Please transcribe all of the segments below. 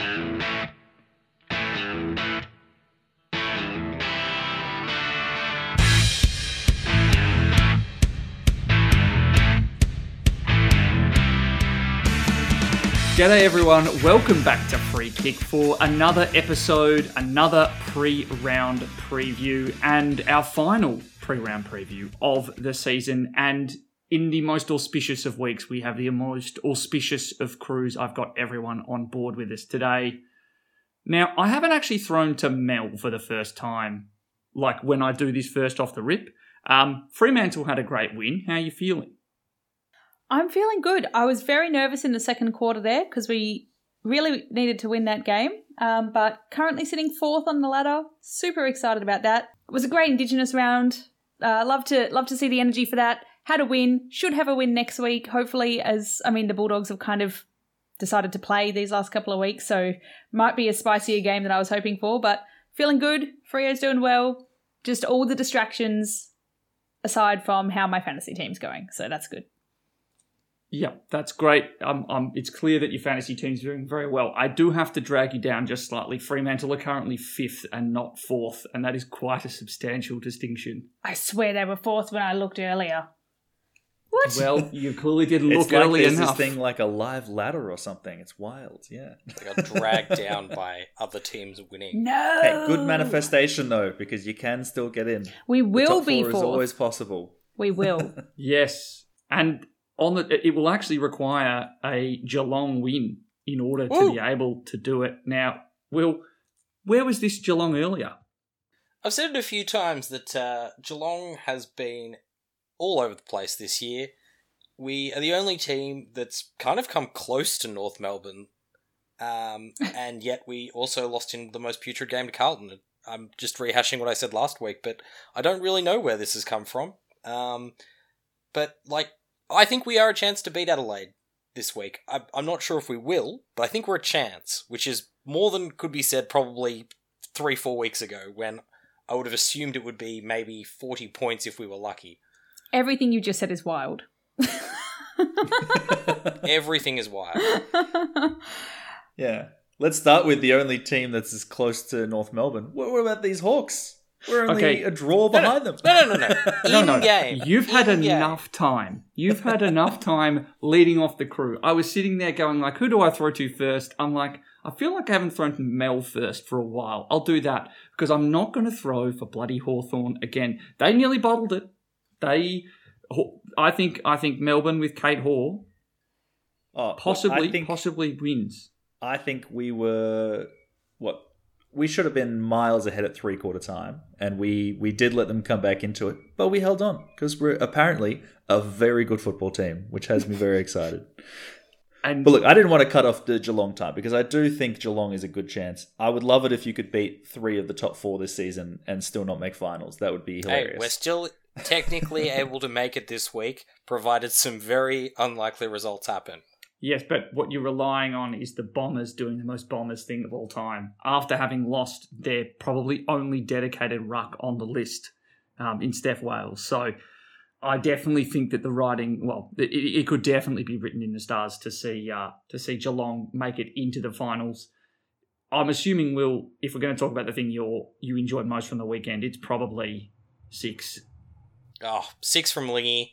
G'day everyone, welcome back to Free Kick for another episode, another pre-round preview and our final pre-round preview of the season. And in the most auspicious of weeks, we have the most auspicious of crews. I've got everyone on board with us today. Now, I haven't actually thrown to Mel for the first time, like when I do this first off the rip. Fremantle had a great win. How are you feeling? I'm feeling good. I was very nervous in the second quarter there because we really needed to win that game. But currently sitting fourth on the ladder. Super excited about that. It was a great Indigenous round. Love to see the energy for that. Had a win. Should have a win next week, hopefully, the Bulldogs have kind of decided to play these last couple of weeks. So might be a spicier game than I was hoping for. But feeling good. Freo's doing well. Just all the distractions aside from how my fantasy team's going. So that's good. Yeah, that's great. It's clear that your fantasy team's doing very well. I do have to drag you down just slightly. Fremantle are currently fifth and not fourth, and that is quite a substantial distinction. I swear they were fourth when I looked earlier. What? Well, you clearly didn't look like early there's enough. This thing like a live ladder or something. It's wild, yeah. They got dragged down by other teams winning. No! Hey, good manifestation, though, because you can still get in. We will the top be four fourth. is always possible. We will. Yes, and it will actually require a Geelong win in order to be able to do it. Now, Will, where was this Geelong earlier? I've said it a few times that Geelong has been all over the place this year. We are the only team that's kind of come close to North Melbourne, and yet we also lost in the most putrid game to Carlton. I'm just rehashing what I said last week, but I don't really know where this has come from. But, I think we are a chance to beat Adelaide this week. I'm not sure if we will, but I think we're a chance, which is more than could be said probably 3-4 weeks ago when I would have assumed it would be maybe 40 points if we were lucky. Everything you just said is wild. Everything is wild. Yeah. Let's start with the only team that's as close to North Melbourne. What about these Hawks? We're only a draw behind them. No. In-game. You've had enough time. You've had enough time leading off the crew. I was sitting there going, who do I throw to first? I'm like, I feel like I haven't thrown to Mel first for a while. I'll do that because I'm not going to throw for bloody Hawthorn again. They nearly bottled it. I think Melbourne with Kate Hall possibly wins. I think we were, we should have been miles ahead at three-quarter time, and we did let them come back into it, but we held on because we're apparently a very good football team, which has me very excited. But look, I didn't want to cut off the Geelong time because I do think Geelong is a good chance. I would love it if you could beat 3 of the top 4 this season and still not make finals. That would be hilarious. Hey, we're still technically able to make it this week, provided some very unlikely results happen. Yes, but what you're relying on is the Bombers doing the most Bombers thing of all time. After having lost their probably only dedicated ruck on the list in Steph Wales. So I definitely think that the writing, it could definitely be written in the stars to see Geelong make it into the finals. I'm assuming, Will, if we're going to talk about the thing you enjoyed most from the weekend, it's probably 6. 6 from Lingy.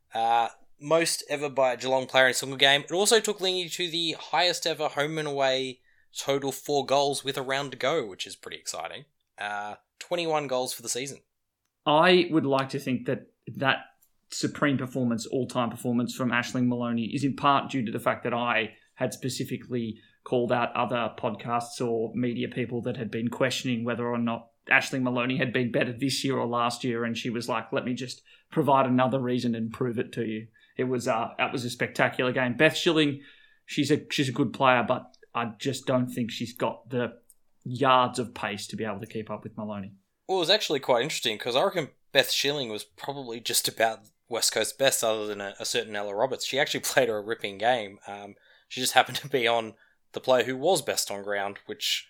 Most ever by a Geelong player in a single game. It also took Lingy to the highest ever home and away total 4 goals with a round to go, which is pretty exciting. 21 goals for the season. I would like to think that supreme performance, all-time performance from Aisling Maloney is in part due to the fact that I had specifically called out other podcasts or media people that had been questioning whether or not Aisling Maloney had been better this year or last year, and she was like, let me just provide another reason and prove it to you. That was a spectacular game. Beth Schilling, she's a good player, but I just don't think she's got the yards of pace to be able to keep up with Maloney. Well, it was actually quite interesting because I reckon Beth Schilling was probably just about West Coast best other than a certain Ella Roberts. She actually played a ripping game. She just happened to be on the player who was best on ground, which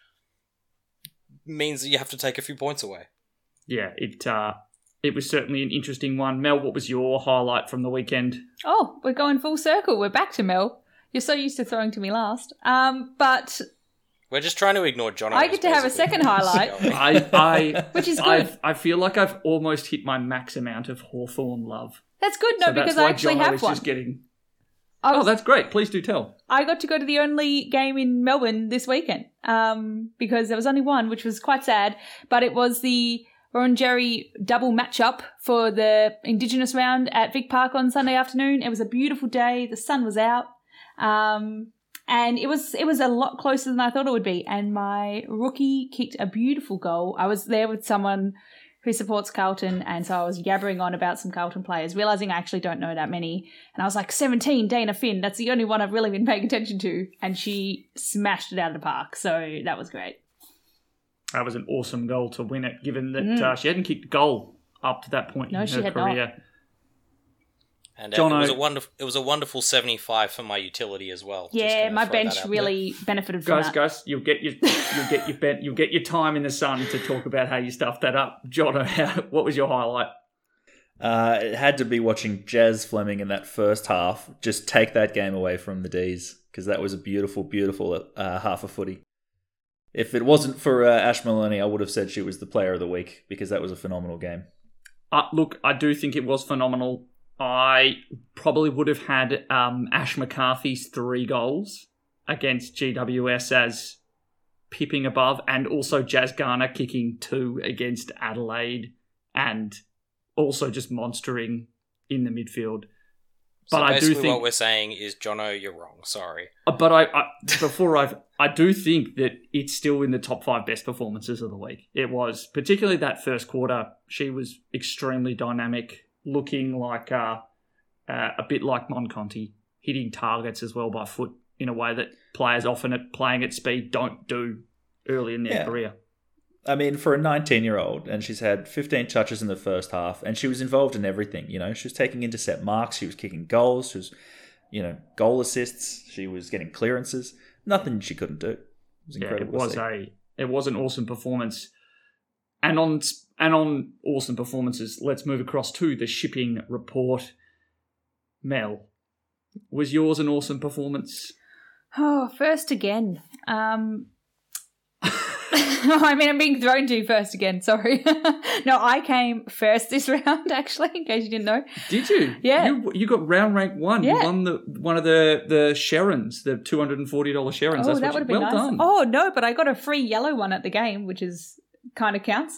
means that you have to take a few points away. Yeah, it was certainly an interesting one. Mel, what was your highlight from the weekend? Oh, we're going full circle. We're back to Mel. You're so used to throwing to me last. But We're just trying to ignore John. I get to have a second highlight. Which is good. I feel like I've almost hit my max amount of Hawthorn love. That's good, no, So because that's I why actually Jono have is one. just getting... that's great. Please do tell. I got to go to the only game in Melbourne this weekend because there was only one, which was quite sad. But it was the Wurundjeri double matchup for the Indigenous round at Vic Park on Sunday afternoon. It was a beautiful day. The sun was out. And it was a lot closer than I thought it would be. And my rookie kicked a beautiful goal. I was there with someone who supports Carlton, and so I was yabbering on about some Carlton players, realising I actually don't know that many. And I was like, 17, Dana Finn, that's the only one I've really been paying attention to. And she smashed it out of the park, so that was great. That was an awesome goal to win it, given that she hadn't kicked a goal up to that point in her career. Not. And it was a wonderful 75 for my utility as well. Yeah, my bench really benefited from that. Guys, you'll get your time in the sun to talk about how you stuffed that up. Jono, what was your highlight? It had to be watching Jazz Fleming in that first half just take that game away from the D's, because that was a beautiful, beautiful half of footy. If it wasn't for Ash Maloney, I would have said she was the player of the week, because that was a phenomenal game. Look, I do think it was phenomenal. I probably would have had Ash McCarthy's 3 goals against GWS as pipping above, and also Jazz Garner kicking 2 against Adelaide, and also just monstering in the midfield. So but basically I do think what we're saying is, Jono, you're wrong. Sorry. But I do think that it's still in the top 5 best performances of the week. It was, particularly that first quarter. She was extremely dynamic, looking like a bit like Monconti, hitting targets as well by foot in a way that players often playing at speed don't do early in their career. I mean, for a 19-year-old, and she's had 15 touches in the first half, and she was involved in everything. You know, she was taking intercept marks, she was kicking goals, she was, goal assists, she was getting clearances. Nothing she couldn't do. It was incredible. It was an awesome performance. And on awesome performances, let's move across to the shipping report. Mel, was yours an awesome performance? Oh, first again. I mean, I'm being thrown to first again, sorry. No, I came first this round, actually, in case you didn't know. Did you? Yeah. You got round rank 1. Yeah. You won one of the Sharons, the $240 Sharons. Oh, that would have been nice. Done. Oh, no, but I got a free yellow one at the game, which is kind of counts.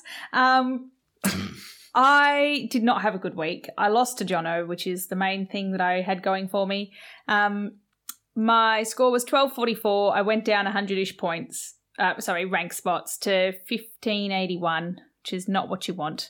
I did not have a good week. I lost to Jono, which is the main thing that I had going for me. My score was 1244. I went down 100-ish points. Rank spots to 1581, which is not what you want.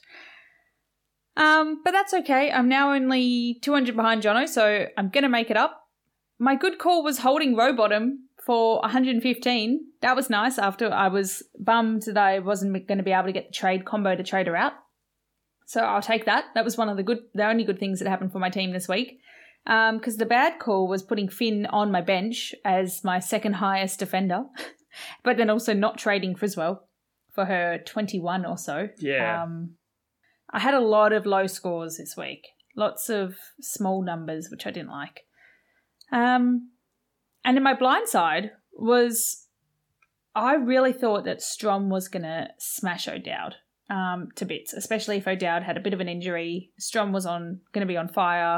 But that's okay. I'm now only 200 behind Jono, so I'm going to make it up. My good call was holding Rowbottom for 115. That was nice after I was bummed that I wasn't going to be able to get the trade combo to trade her out. So I'll take that. That was one of the only good things that happened for my team this week. Because the bad call was putting Finn on my bench as my second highest defender. But then also not trading Criswell for her 21 or so. Yeah. I had a lot of low scores this week. Lots of small numbers, which I didn't like. And then my blind side was I really thought that Strom was going to smash O'Dowd to bits, especially if O'Dowd had a bit of an injury. Strom was going to be on fire.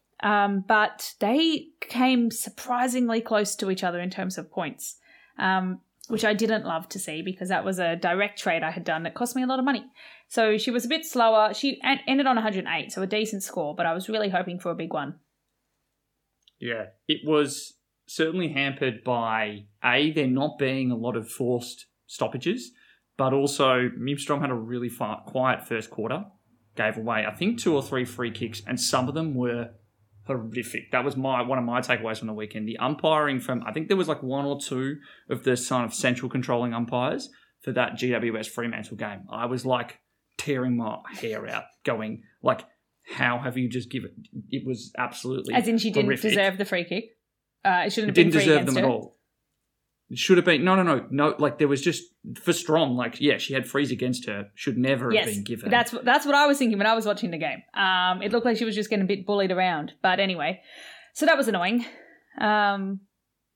But they came surprisingly close to each other in terms of points. Which I didn't love to see because that was a direct trade I had done that cost me a lot of money. So she was a bit slower. She ended on 108, so a decent score, but I was really hoping for a big one. Yeah, it was certainly hampered by, there not being a lot of forced stoppages, but also Mimstrom had a really quiet first quarter, gave away, I think, 2 or 3 free kicks, and some of them were horrific. That was one of my takeaways from the weekend. The umpiring from, I think there was like 1 or 2 of the sort of central controlling umpires for that GWS Fremantle game. I was like tearing my hair out going like, how have you just given... It was absolutely As in she didn't horrific. Deserve the free kick? It shouldn't have been free deserve against them her. at all. It should have been... No, like there was just... For Strom, like, yeah, she had frees against her. Should never have been given. That's what I was thinking when I was watching the game. It looked like she was just getting a bit bullied around. But anyway, so that was annoying.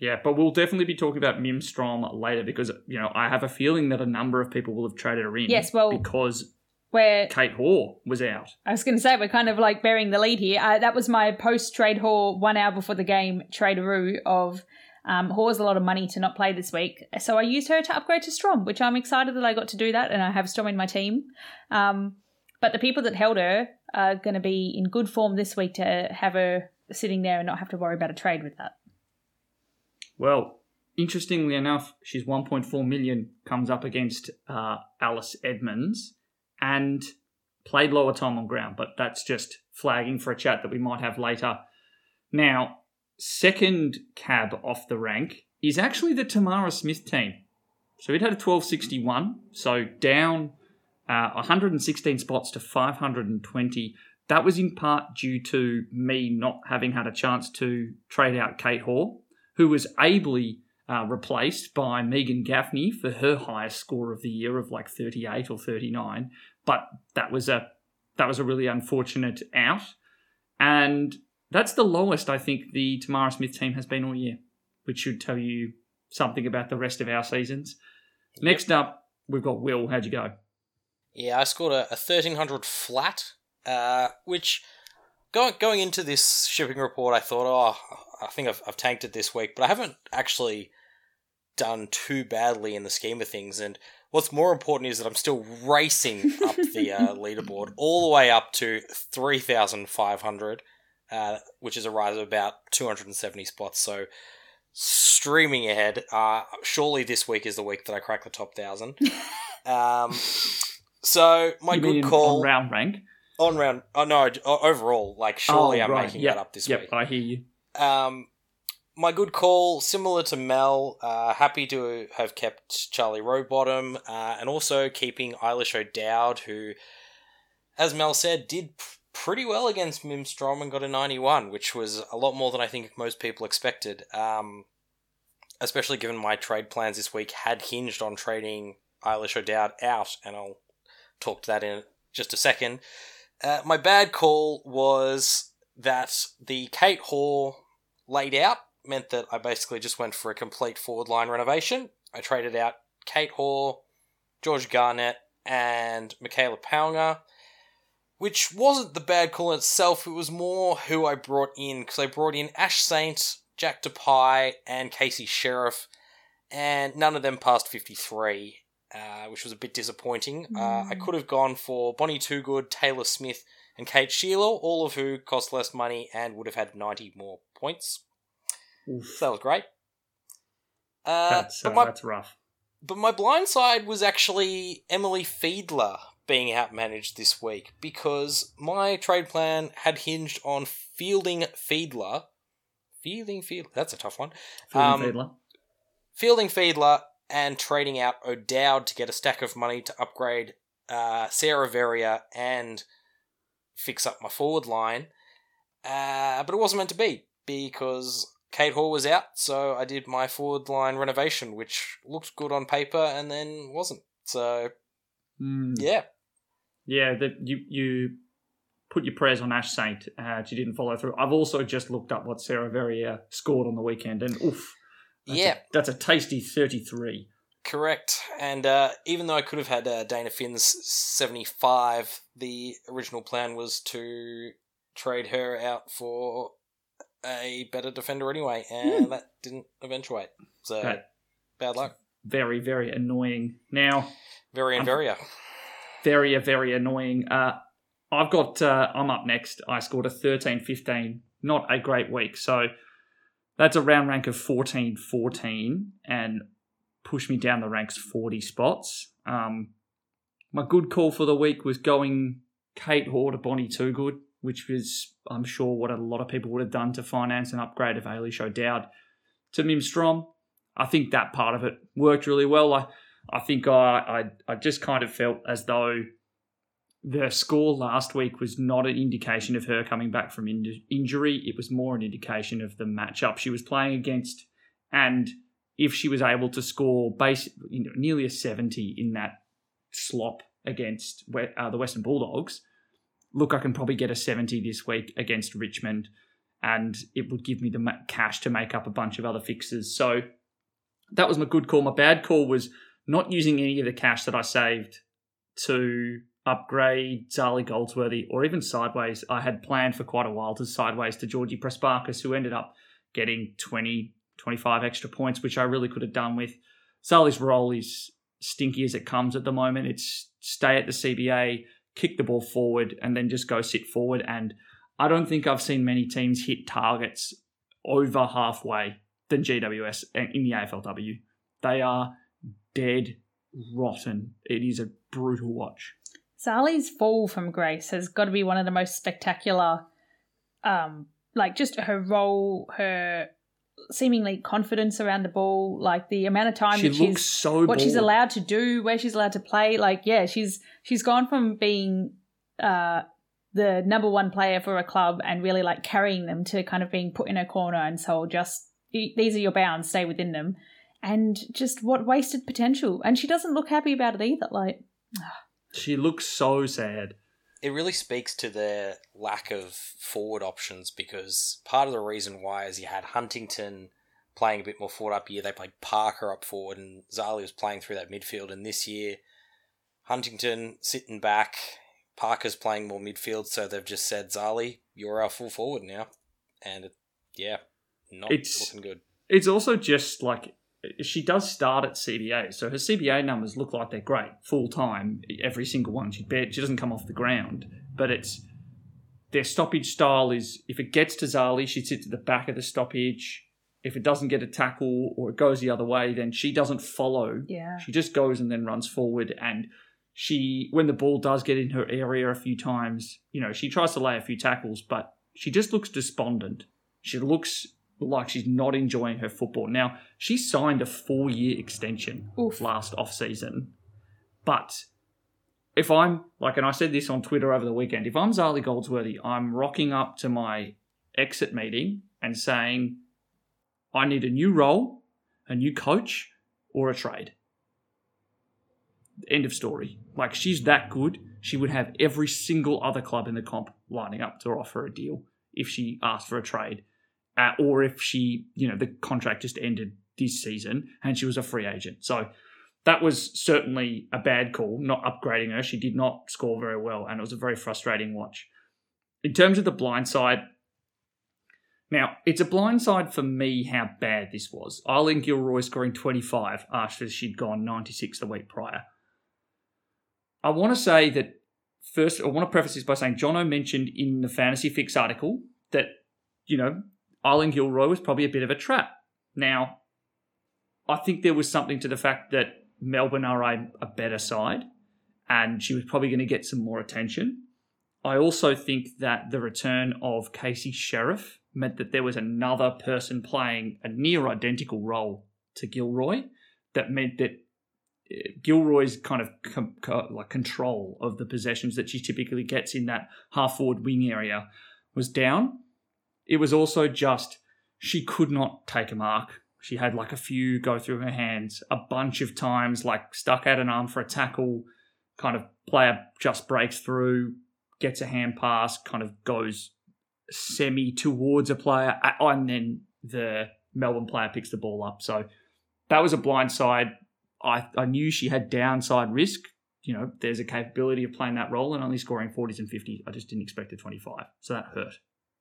Yeah, but we'll definitely be talking about Mimstrom later because, I have a feeling that a number of people will have traded her in. Yes, well, because where Kate Hoare was out. I was going to say, we're kind of like bearing the lead here. That was my post-trade Hoare 1 hour before the game traderoo of Hoare's a lot of money to not play this week. So I used her to upgrade to Strom, which I'm excited that I got to do that and I have Strom in my team. But the people that held her are going to be in good form this week to have her sitting there and not have to worry about a trade with that. Well, interestingly enough, she's 1.4 million, comes up against Alice Edmonds and played lower time on ground, but that's just flagging for a chat that we might have later. Now, second cab off the rank is actually the Tamara Smith team. So it had a 1261, so down 116 spots to 520. That was in part due to me not having had a chance to trade out Kate Hoare, who was ably replaced by Megan Gaffney for her highest score of the year of like 38 or 39. But that was a really unfortunate out. And that's the lowest I think the Tamara Smith team has been all year, which should tell you something about the rest of our seasons. Yep. Next up, we've got Will. How'd you go? Yeah, I scored a 1300 flat, which going into this shipping report, I thought, I think I've tanked it this week, but I haven't actually done too badly in the scheme of things. And what's more important is that I'm still racing up the leaderboard all the way up to 3,500, which is a rise of about 270 spots. So streaming ahead. Surely this week is the week that I crack the top 1,000. So my good call on round rank. On round, overall, surely I'm making that up this week. Yep, I hear you. My good call, similar to Mel, happy to have kept Charlie Rowbottom, and also keeping Eilish O'Dowd, who, as Mel said, did pretty well against Mimstrom and got a 91, which was a lot more than I think most people expected, especially given my trade plans this week had hinged on trading Eilish O'Dowd out, and I'll talk to that in just a second. My bad call was that the Kate Hoare laid out meant that I basically just went for a complete forward line renovation. I traded out Kate Hoare, George Garnett, and Michaela Paunger, which wasn't the bad call in itself. It was more who I brought in, because I brought in Ash Saint, Jack DePie, and Casey Sheriff, and none of them passed 53. Which was a bit disappointing. I could have gone for Bonnie Toogood, Taylor Smith, and Kate Sheila, all of who cost less money and would have had 90 more points. Oof. So that was great. That's rough. But my blind side was actually Emily Fiedler being outmanaged this week, because my trade plan had hinged on fielding Fiedler. That's a tough one. Fielding Fiedler and trading out O'Dowd to get a stack of money to upgrade Sarah Verrier and fix up my forward line. But it wasn't meant to be, because Kate Hoare was out, so I did my forward line renovation, which looked good on paper and then wasn't. So, yeah. Yeah, you put your prayers on Ash Saint. She didn't follow through. I've also just looked up what Sarah Verrier scored on the weekend, and oof. That's a tasty 33. Correct. And even though I could have had Dana Finn's 75, the original plan was to trade her out for a better defender anyway, and that didn't eventuate. So, bad luck. Very, very annoying. Now, Verrier. Very, very annoying. I'm up next. I scored a 13-15. Not a great week, so that's a round rank of 14-14 and pushed me down the ranks 40 spots. My good call for the week was going Kate Hoare to Bonnie Toogood, which was, I'm sure, what a lot of people would have done to finance an upgrade of Eilish O'Dowd to Mimstrom. I think that part of it worked really well. I think I just kind of felt as though the score last week was not an indication of her coming back from injury. It was more an indication of the matchup she was playing against. And if she was able to score nearly a 70 in that slop against the Western Bulldogs, look, I can probably get a 70 this week against Richmond. and it would give me the cash to make up a bunch of other fixes. So that was my good call. My bad call was not using any of the cash that I saved to upgrade Zali Goldsworthy or even sideways. I had planned for quite a while to sideways to Georgie Prespakis, who ended up getting 20, 25 extra points, which I really could have done with. Zali's role is stinky as it comes at the moment. It's stay at the CBA, kick the ball forward, and then just go sit forward. And I don't think I've seen many teams hit targets over halfway than GWS in the AFLW. They are dead rotten. It is a brutal watch. Zali's fall from grace has got to be one of the most spectacular, just her role, her seemingly confidence around the ball, like the amount of time she's she's allowed to do, where she's allowed to play. Like, yeah, she's gone from being the number one player for a club and really like carrying them to kind of being put in a corner and so just these are your bounds, stay within them. And just what wasted potential. And she doesn't look happy about it either. Like, she looks so sad. It really speaks to their lack of forward options, because part of the reason why is you had Huntington playing a bit more forward up here. They played Parker up forward and Zali was playing through that midfield. And this year, Huntington sitting back, Parker's playing more midfield. So they've just said, Zali, you're our full forward now. And it's looking good. It's also just like, she does start at CBA, so her CBA numbers look like they're great, full-time, every single one. She doesn't come off the ground, but their stoppage style is, if it gets to Zali, she sits at the back of the stoppage. If it doesn't get a tackle or it goes the other way, then she doesn't follow. Yeah. She just goes and then runs forward, and when the ball does get in her area a few times, she tries to lay a few tackles, but she just looks despondent. She looks like she's not enjoying her football. Now, she signed a 4-year extension last off-season. But if I'm, and I said this on Twitter over the weekend, if I'm Zali Goldsworthy, I'm rocking up to my exit meeting and saying, I need a new role, a new coach, or a trade. End of story. She's that good, she would have every single other club in the comp lining up to offer a deal if she asked for a trade. Or if she, the contract just ended this season and she was a free agent. So that was certainly a bad call, not upgrading her. She did not score very well, and it was a very frustrating watch. In terms of the blind side, now, it's a blind side for me how bad this was. Eileen Gilroy scoring 25 after she'd gone 96 the week prior. I want to say that first, I want to preface this by saying Jono mentioned in the Fantasy Fix article that, Eileen Gilroy was probably a bit of a trap. Now, I think there was something to the fact that Melbourne are a better side and she was probably going to get some more attention. I also think that the return of Casey Sheriff meant that there was another person playing a near identical role to Gilroy. That meant that Gilroy's kind of control of the possessions that she typically gets in that half-forward wing area was down. It was also just, she could not take a mark. She had a few go through her hands a bunch of times, stuck out an arm for a tackle, kind of player just breaks through, gets a hand pass, kind of goes semi towards a player, and then the Melbourne player picks the ball up. So that was a blind side. I knew she had downside risk. There's a capability of playing that role and only scoring 40s and 50s. I just didn't expect a 25. So that hurt.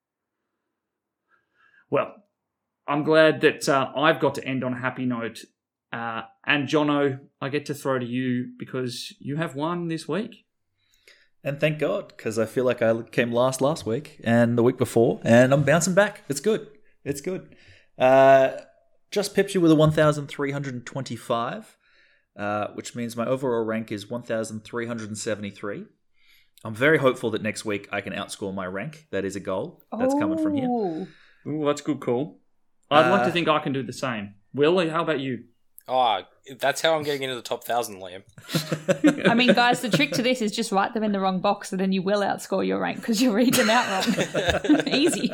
Well, I'm glad that I've got to end on a happy note. And Jono, I get to throw to you because you have won this week. And thank God, because I feel like I came last week and the week before, and I'm bouncing back. It's good. It's good. Just pipped you with a 1,325, which means my overall rank is 1,373. I'm very hopeful that next week I can outscore my rank. That is a goal. That's coming from here. Ooh, that's a good call. I'd like to think I can do the same. Will, how about you? Oh, that's how I'm getting into the top 1,000, Liam. I mean, guys, the trick to this is just write them in the wrong box and then you will outscore your rank because you read them out wrong. Easy.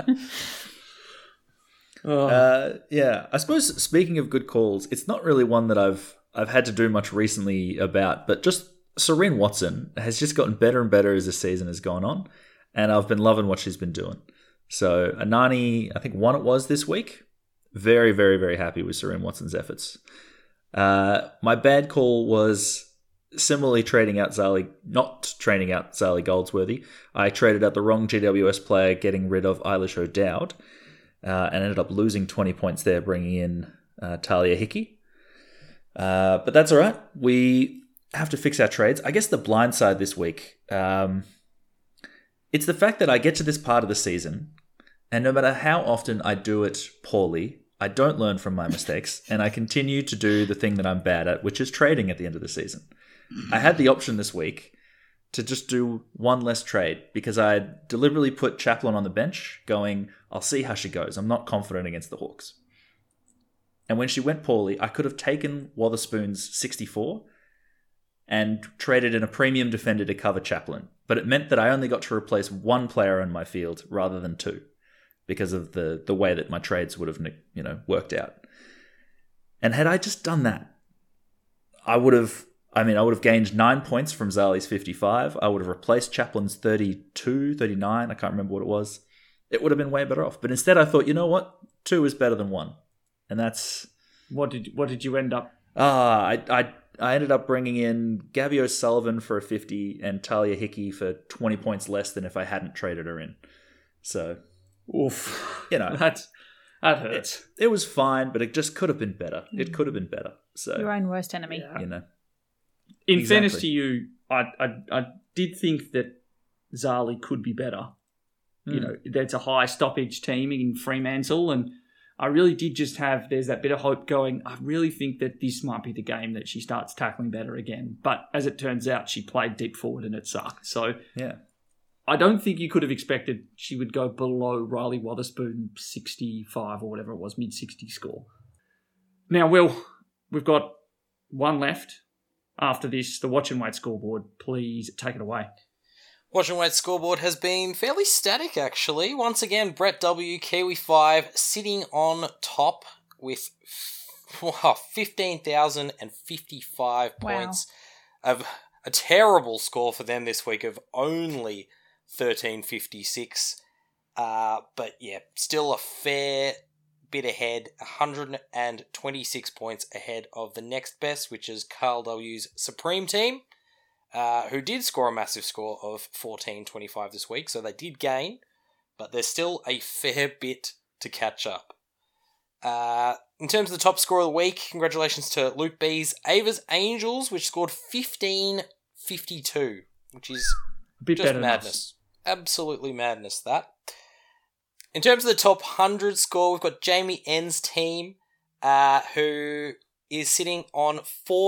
Yeah, I suppose speaking of good calls, it's not really one that I've had to do much recently about, but just Serene Watson has just gotten better and better as the season has gone on, and I've been loving what she's been doing. So Anani, I think one it was this week. Very, very, very happy with Sareen Watson's efforts. My bad call was similarly trading out Zali, not trading out Zali Goldsworthy. I traded out the wrong GWS player, getting rid of Eilish O'Dowd, and ended up losing 20 points there, bringing in Talia Hickey. But that's all right. We have to fix our trades. I guess the blind side this week, it's the fact that I get to this part of the season, and no matter how often I do it poorly, I don't learn from my mistakes, and I continue to do the thing that I'm bad at, which is trading at the end of the season. I had the option this week to just do one less trade because I deliberately put Chaplin on the bench going, I'll see how she goes. I'm not confident against the Hawks. And when she went poorly, I could have taken Wotherspoon's 64 and traded in a premium defender to cover Chaplin. But it meant that I only got to replace one player in my field rather than two because of the way that my trades would have, worked out. And had I just done that, I would have gained 9 points from Zali's 55. I would have replaced Chaplin's 32, 39. I can't remember what it was. It would have been way better off. But instead I thought, you know what? 2 is better than 1. And that's... What did you end up? I ended up bringing in Gabby O'Sullivan for a 50 and Talia Hickey for 20 points less than if I hadn't traded her in. So, oof. That hurts. It was fine, but it just could have been better. It could have been better. So Your own worst enemy. Yeah. In fairness to you, I did think that Zali could be better. That's a high stoppage team in Fremantle, and I really did just there's that bit of hope going, I really think that this might be the game that she starts tackling better again. But as it turns out, she played deep forward and it sucked. So yeah, I don't think you could have expected she would go below Riley Wotherspoon 65 or whatever it was, mid-60 score. Now, Will, we've got one left. After this, the Watch and Wait scoreboard. Please take it away. Watch and Wait scoreboard has been fairly static, actually. Once again, Brett W, Kiwi 5, sitting on top with 15,055 points. A terrible score for them this week of only 1,356. But yeah, still a fair bit ahead, 126 points ahead of the next best, which is Carl W's Supreme team. Who did score a massive score of 14.25 this week, so they did gain, but there's still a fair bit to catch up. In terms of the top score of the week, congratulations to Luke B's Ava's Angels, which scored 15.52, which is a bit just madness. Absolutely madness, that. In terms of the top 100 score, we've got Jamie N's team, who is sitting on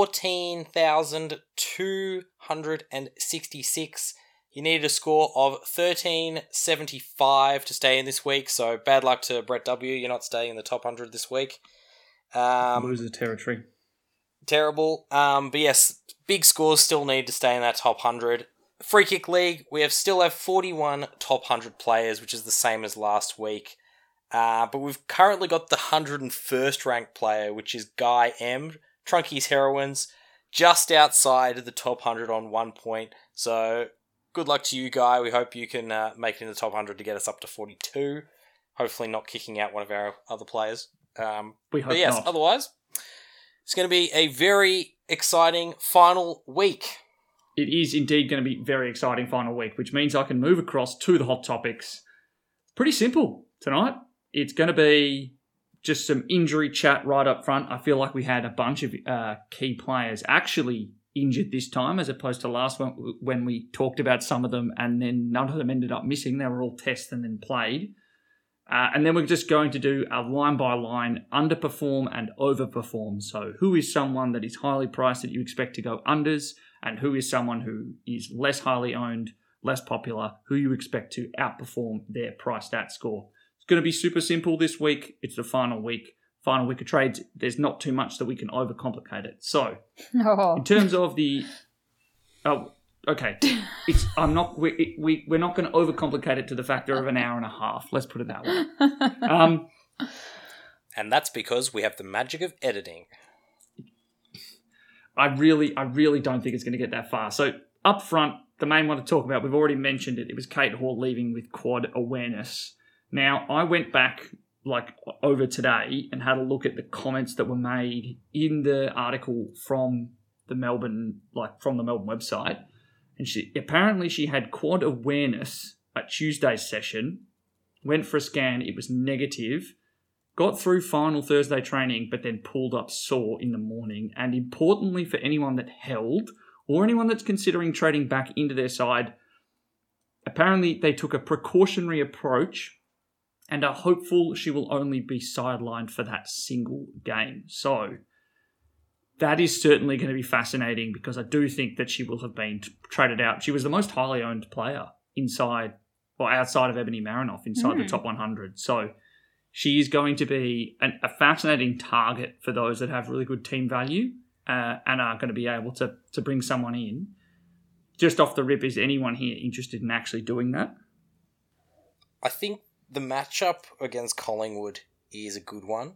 14,266. You needed a score of 1375 to stay in this week, so bad luck to Brett W. You're not staying in the top 100 this week. Loser territory. Terrible. But yes, big scores still need to stay in that top 100. Free Kick League, we still have 41 top 100 players, which is the same as last week. But we've currently got the 101st ranked player, which is Guy M. Trunky's Heroines, just outside of the top 100 on 1 point. So good luck to you, Guy. We hope you can make it in the top 100 to get us up to 42. Hopefully not kicking out one of our other players. We hope but yes, not. Otherwise, it's going to be a very exciting final week. It is indeed going to be a very exciting final week, which means I can move across to the hot topics. Pretty simple tonight. It's going to be just some injury chat right up front. I feel like we had a bunch of key players actually injured this time as opposed to last one when we talked about some of them and then none of them ended up missing. They were all tested and then played. And then we're just going to do a line-by-line underperform and overperform. So who is someone that is highly priced that you expect to go unders and who is someone who is less highly owned, less popular, who you expect to outperform their price stat score. It's going to be super simple this week. It's the final week of trades. There's not too much that we can overcomplicate it. So in terms of the... Okay, we're not going to overcomplicate it to the factor of an hour and a half. Let's put it that way. And that's because we have the magic of editing. I really don't think it's going to get that far. So up front, the main one to talk about, we've already mentioned it. It was Kate Hall leaving with quad awareness. Now, I went back over today and had a look at the comments that were made in the article from the Melbourne website. And she had quad awareness at Tuesday's session, went for a scan, it was negative, got through final Thursday training, but then pulled up sore in the morning. And importantly for anyone that held, or anyone that's considering trading back into their side, apparently they took a precautionary approach and are hopeful she will only be sidelined for that single game. So that is certainly going to be fascinating because I do think that she will have been traded out. She was the most highly owned player outside of Ebony Marinoff, inside the top 100. So she is going to be a fascinating target for those that have really good team value and are going to be able to bring someone in. Just off the rip, is anyone here interested in actually doing that? I think the matchup against Collingwood is a good one.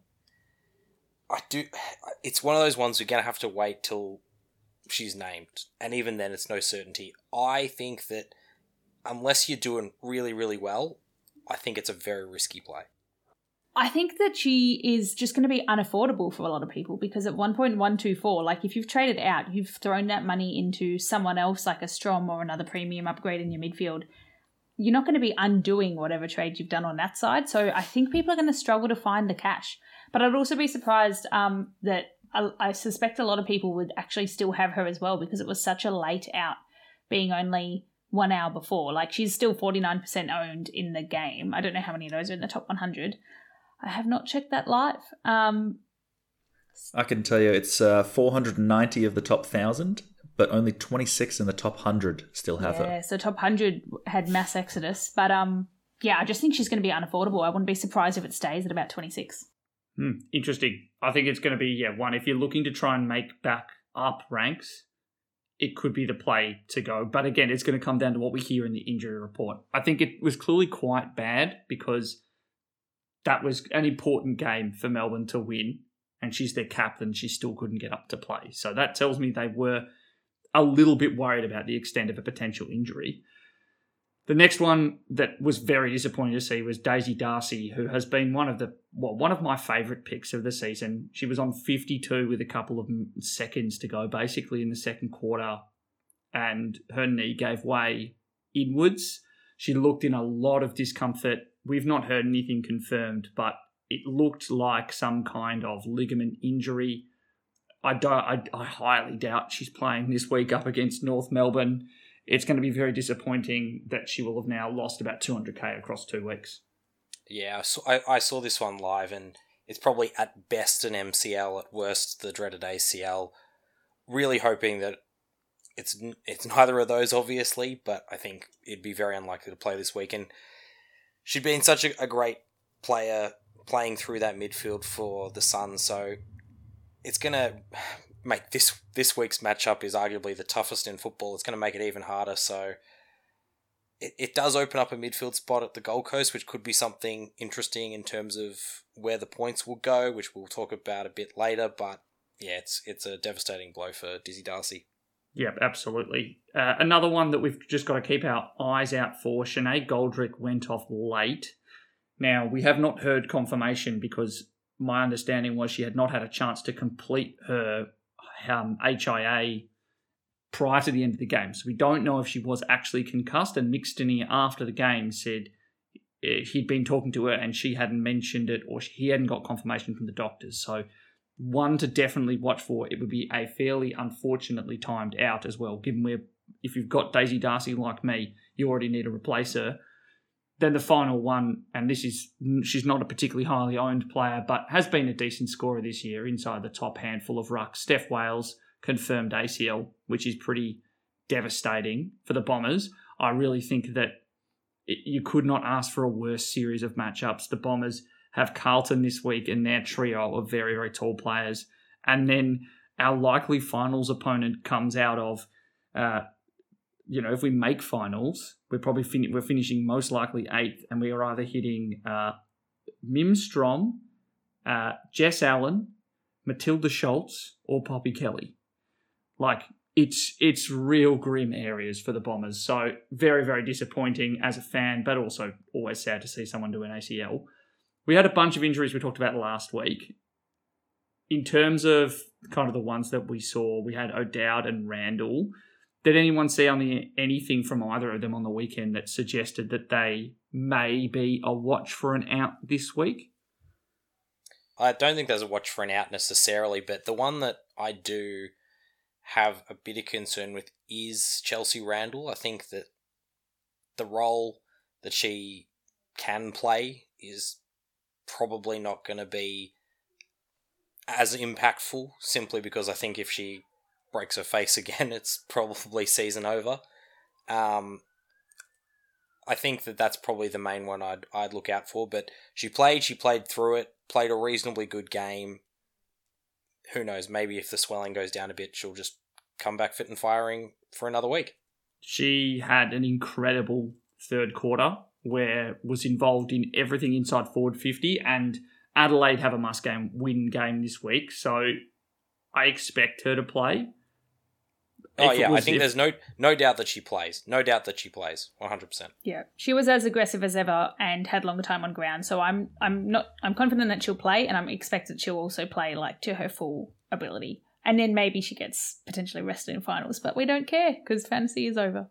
It's one of those ones we're going to have to wait till she's named. And even then, it's no certainty. I think that unless you're doing really, really well, I think it's a very risky play. I think that she is just going to be unaffordable for a lot of people because at 1.124, like if you've traded out, you've thrown that money into someone else like a Strom or another premium upgrade in your midfield. You're not going to be undoing whatever trade you've done on that side. So I think people are going to struggle to find the cash. But I'd also be surprised that I suspect a lot of people would actually still have her as well because it was such a late out, being only 1 hour before. Like she's still 49% owned in the game. I don't know how many of those are in the top 100. I have not checked that live. I can tell you it's 490 of the top 1,000, but only 26 in the top 100 still have her. Yeah, so top 100 had mass exodus. But I just think she's going to be unaffordable. I wouldn't be surprised if it stays at about 26. Interesting. I think it's going to be, one, if you're looking to try and make back up ranks, it could be the play to go. But again, it's going to come down to what we hear in the injury report. I think it was clearly quite bad because that was an important game for Melbourne to win, and she's their captain. She still couldn't get up to play. So that tells me they were a little bit worried about the extent of a potential injury. The next one that was very disappointing to see was Daisy Darcy, who has been one of my favourite picks of the season. She was on 52 with a couple of seconds to go, basically in the second quarter, and her knee gave way inwards. She looked in a lot of discomfort. We've not heard anything confirmed, but it looked like some kind of ligament injury. I highly doubt she's playing this week up against North Melbourne. It's going to be very disappointing that she will have now lost about 200k across 2 weeks. Yeah, I saw this one live, and it's probably at best an MCL, at worst the dreaded ACL. Really hoping that it's neither of those, obviously, but I think it'd be very unlikely to play this week. And she'd been such a great player playing through that midfield for the Suns, so it's going to make this week's matchup is arguably the toughest in football. It's going to make it even harder, so it does open up a midfield spot at the Gold Coast, which could be something interesting in terms of where the points will go, which we'll talk about a bit later, but yeah, it's a devastating blow for Dizzy Darcy. Yeah, absolutely. Another one that we've just got to keep our eyes out for, Sinead Goldrick went off late. Now, we have not heard confirmation because my understanding was she had not had a chance to complete her HIA prior to the end of the game. So we don't know if she was actually concussed, and Mick Stinney after the game said he'd been talking to her and she hadn't mentioned it or he hadn't got confirmation from the doctors. So one to definitely watch for. It would be a fairly unfortunately timed out as well, given if you've got Daisy Darcy like me, you already need to replace her. Then the final one, and she's not a particularly highly owned player, but has been a decent scorer this year inside the top handful of rucks. Steph Wales confirmed ACL, which is pretty devastating for the Bombers. I really think that you could not ask for a worse series of matchups. The Bombers have Carlton this week and their trio of very, very tall players. And then our likely finals opponent comes out of, if we make finals, we're finishing most likely 8th, and we are either hitting Mim Strom, Jess Allen, Matilda Schultz, or Poppy Kelly. Like, it's real grim areas for the Bombers. So very, very disappointing as a fan, but also always sad to see someone do an ACL. We had a bunch of injuries we talked about last week. In terms of kind of the ones that we saw, we had O'Dowd and Randall. Did anyone see anything from either of them on the weekend that suggested that they may be a watch for an out this week? I don't think there's a watch for an out necessarily, but the one that I do have a bit of concern with is Chelsea Randall. I think that the role that she can play is probably not going to be as impactful, simply because I think if she breaks her face again, it's probably season over. I think that that's probably the main one I'd look out for, but she played through it, played a reasonably good game. Who knows, maybe if the swelling goes down a bit, she'll just come back fit and firing for another week. She had an incredible third quarter where was involved in everything inside forward 50, and Adelaide have a must-game win game this week, so I expect her to play. I think there's no doubt that she plays. No doubt that she plays, 100%. Yeah, she was as aggressive as ever and had longer time on ground. So I'm confident that she'll play, and I'm expected she'll also play like to her full ability. And then maybe she gets potentially rested in finals, but we don't care because fantasy is over.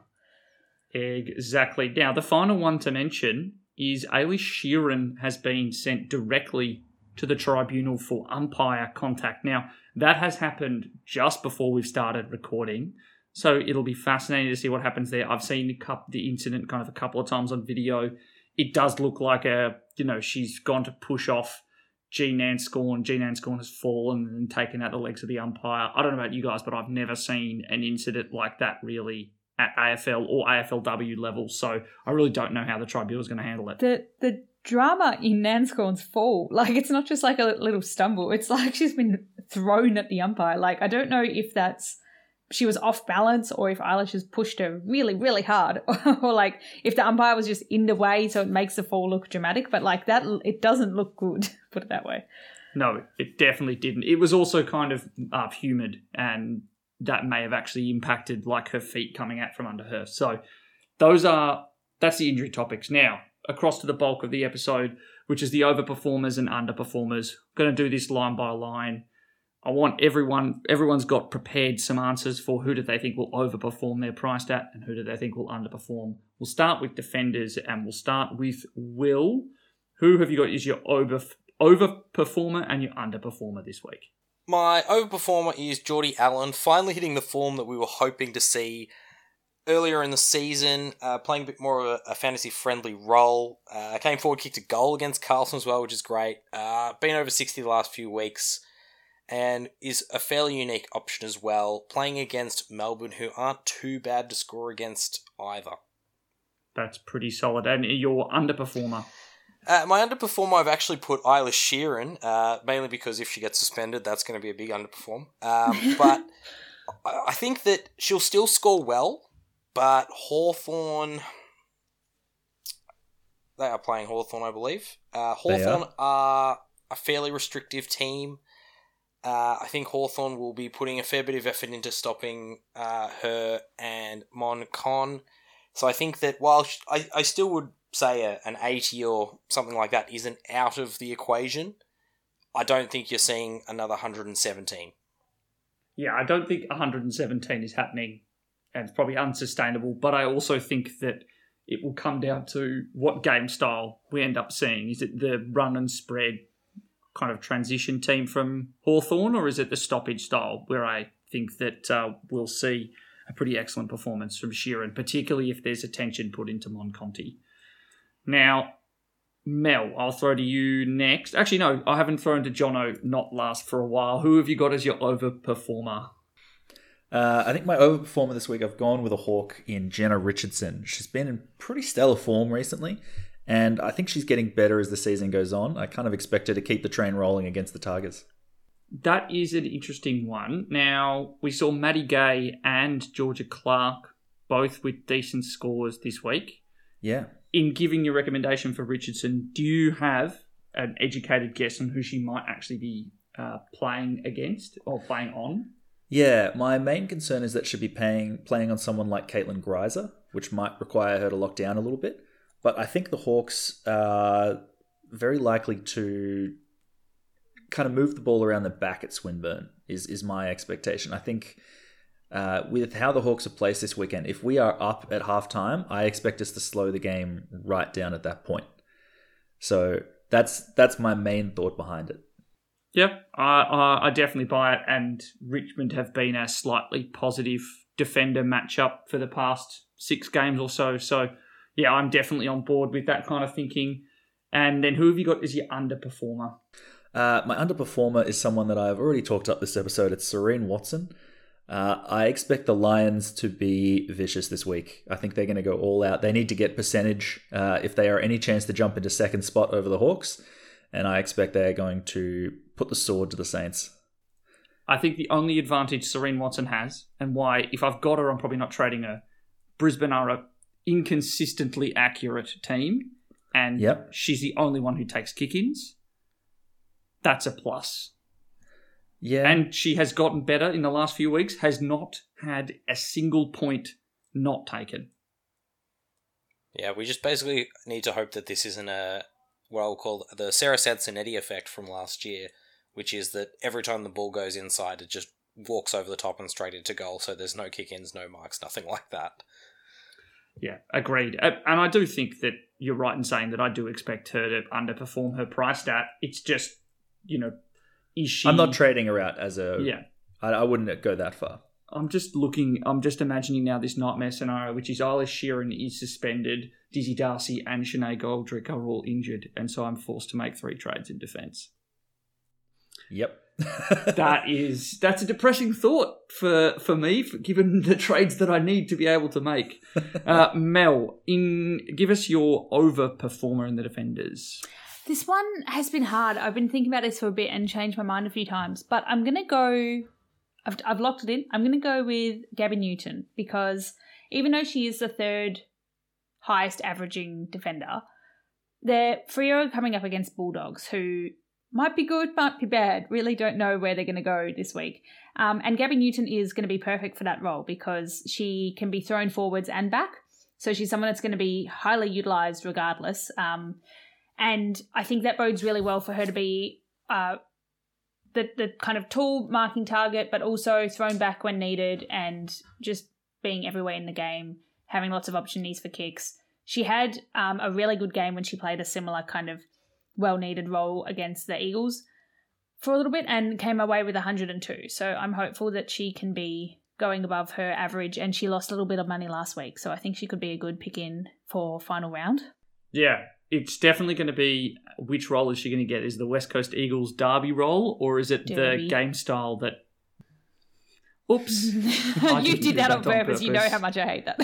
Exactly. Now the final one to mention is Ailish Sheeran has been sent directly to the tribunal for umpire contact. Now, that has happened just before we've started recording, so it'll be fascinating to see what happens there. I've seen the incident kind of a couple of times on video. It does look like she's gone to push off Jean Anscorn. Jean Anscorn has fallen and taken out the legs of the umpire. I don't know about you guys, but I've never seen an incident like that really at AFL or AFLW level, so I really don't know how the tribunal is going to handle it. The drama in Nanscorn's fall, like, it's not just like a little stumble, it's like she's been thrown at the umpire. Like, I don't know if she was off balance or if Eilish has pushed her really, really hard, or like if the umpire was just in the way so it makes the fall look dramatic, but like that, it doesn't look good, put it that way. No, it definitely didn't. It was also kind of humid, and that may have actually impacted like her feet coming out from under her. So that's the injury topics. Now, across to the bulk of the episode, which is the overperformers and underperformers. I'm going to do this line by line. I want everyone's got prepared some answers for who do they think will overperform their priced at and who do they think will underperform. We'll start with defenders, and we'll start with Will. Who have you got as your overperformer and your underperformer this week? My overperformer is Geordie Allen, finally hitting the form that we were hoping to see earlier in the season, playing a bit more of a fantasy-friendly role. Came forward, kicked a goal against Carlton as well, which is great. Been over 60 the last few weeks, and is a fairly unique option as well, playing against Melbourne, who aren't too bad to score against either. That's pretty solid. And your underperformer? My underperformer, I've actually put Ailish Sheeran, mainly because if she gets suspended, that's going to be a big underperform. But I think that she'll still score well, but Hawthorn, they are playing Hawthorn, I believe. Hawthorn are a fairly restrictive team. I think Hawthorn will be putting a fair bit of effort into stopping her and Mon Con. So I think that while I still would say an 80 or something like that isn't out of the equation, I don't think you're seeing another 117. Yeah, I don't think 117 is happening, and it's probably unsustainable, but I also think that it will come down to what game style we end up seeing. Is it the run and spread kind of transition team from Hawthorn, or is it the stoppage style where I think that we'll see a pretty excellent performance from Sheeran, particularly if there's attention put into Monconti. Now, Mel, I'll throw to you next. Actually, no, I haven't thrown to Jono, not last for a while. Who have you got as your overperformer? I think my overperformer this week, I've gone with a Hawk in Jenna Richardson. She's been in pretty stellar form recently, and I think she's getting better as the season goes on. I kind of expect her to keep the train rolling against the Tigers. That is an interesting one. Now, we saw Maddie Gay and Georgia Clark both with decent scores this week. Yeah. In giving your recommendation for Richardson, do you have an educated guess on who she might actually be playing against or playing on? Yeah, my main concern is that she'll be playing on someone like Caitlin Greiser, which might require her to lock down a little bit. But I think the Hawks are very likely to kind of move the ball around the back at Swinburne, is my expectation. I think with how the Hawks are placed this weekend, if we are up at halftime, I expect us to slow the game right down at that point. So that's my main thought behind it. Yeah, I definitely buy it, and Richmond have been a slightly positive defender matchup for the past 6 games or so. So, yeah, I'm definitely on board with that kind of thinking. And then who have you got as your underperformer? My underperformer is someone that I've already talked up this episode. It's Serene Watson. I expect the Lions to be vicious this week. I think they're going to go all out. They need to get percentage if they are any chance to jump into second spot over the Hawks. And I expect they're going to put the sword to the Saints. I think the only advantage Serene Watson has, and why, if I've got her, I'm probably not trading her. Brisbane are a inconsistently accurate team, and she's the only one who takes kick-ins. That's a plus. Yeah. And she has gotten better in the last few weeks, has not had a single point not taken. Yeah, we just basically need to hope that this isn't what I'll call the Sarah Sansonetti effect from last year, which is that every time the ball goes inside, it just walks over the top and straight into goal, so there's no kick-ins, no marks, nothing like that. Yeah, agreed. And I do think that you're right in saying that I do expect her to underperform her price stat. It's just, is she... I'm not trading her out as a... Yeah. I wouldn't go that far. I'm just imagining now this nightmare scenario, which is Eilish Sheeran is suspended, Dizzy Darcy and Sinead Goldrick are all injured, and so I'm forced to make 3 trades in defence. Yep. That's a depressing thought for me, given the trades that I need to be able to make. Mel, give us your overperformer in the defenders. This one has been hard. I've been thinking about this for a bit and changed my mind a few times, but I'm going to go... I've locked it in. I'm going to go with Gabby Newton because even though she is the 3rd highest averaging defender, they're Freo coming up against Bulldogs who might be good, might be bad. Really don't know where they're going to go this week. And Gabby Newton is going to be perfect for that role because she can be thrown forwards and back. So she's someone that's going to be highly utilised regardless. And I think that bodes really well for her to be... the kind of tall marking target, but also thrown back when needed and just being everywhere in the game, having lots of opportunities for kicks. She had a really good game when she played a similar kind of well-needed role against the Eagles for a little bit and came away with 102. So I'm hopeful that she can be going above her average, and she lost a little bit of money last week. So I think she could be a good pick-in for final round. Yeah. It's definitely going to be, which role is she going to get? Is it the West Coast Eagles derby role, or is it the game style that... Oops. You did that on purpose. You know how much I hate that.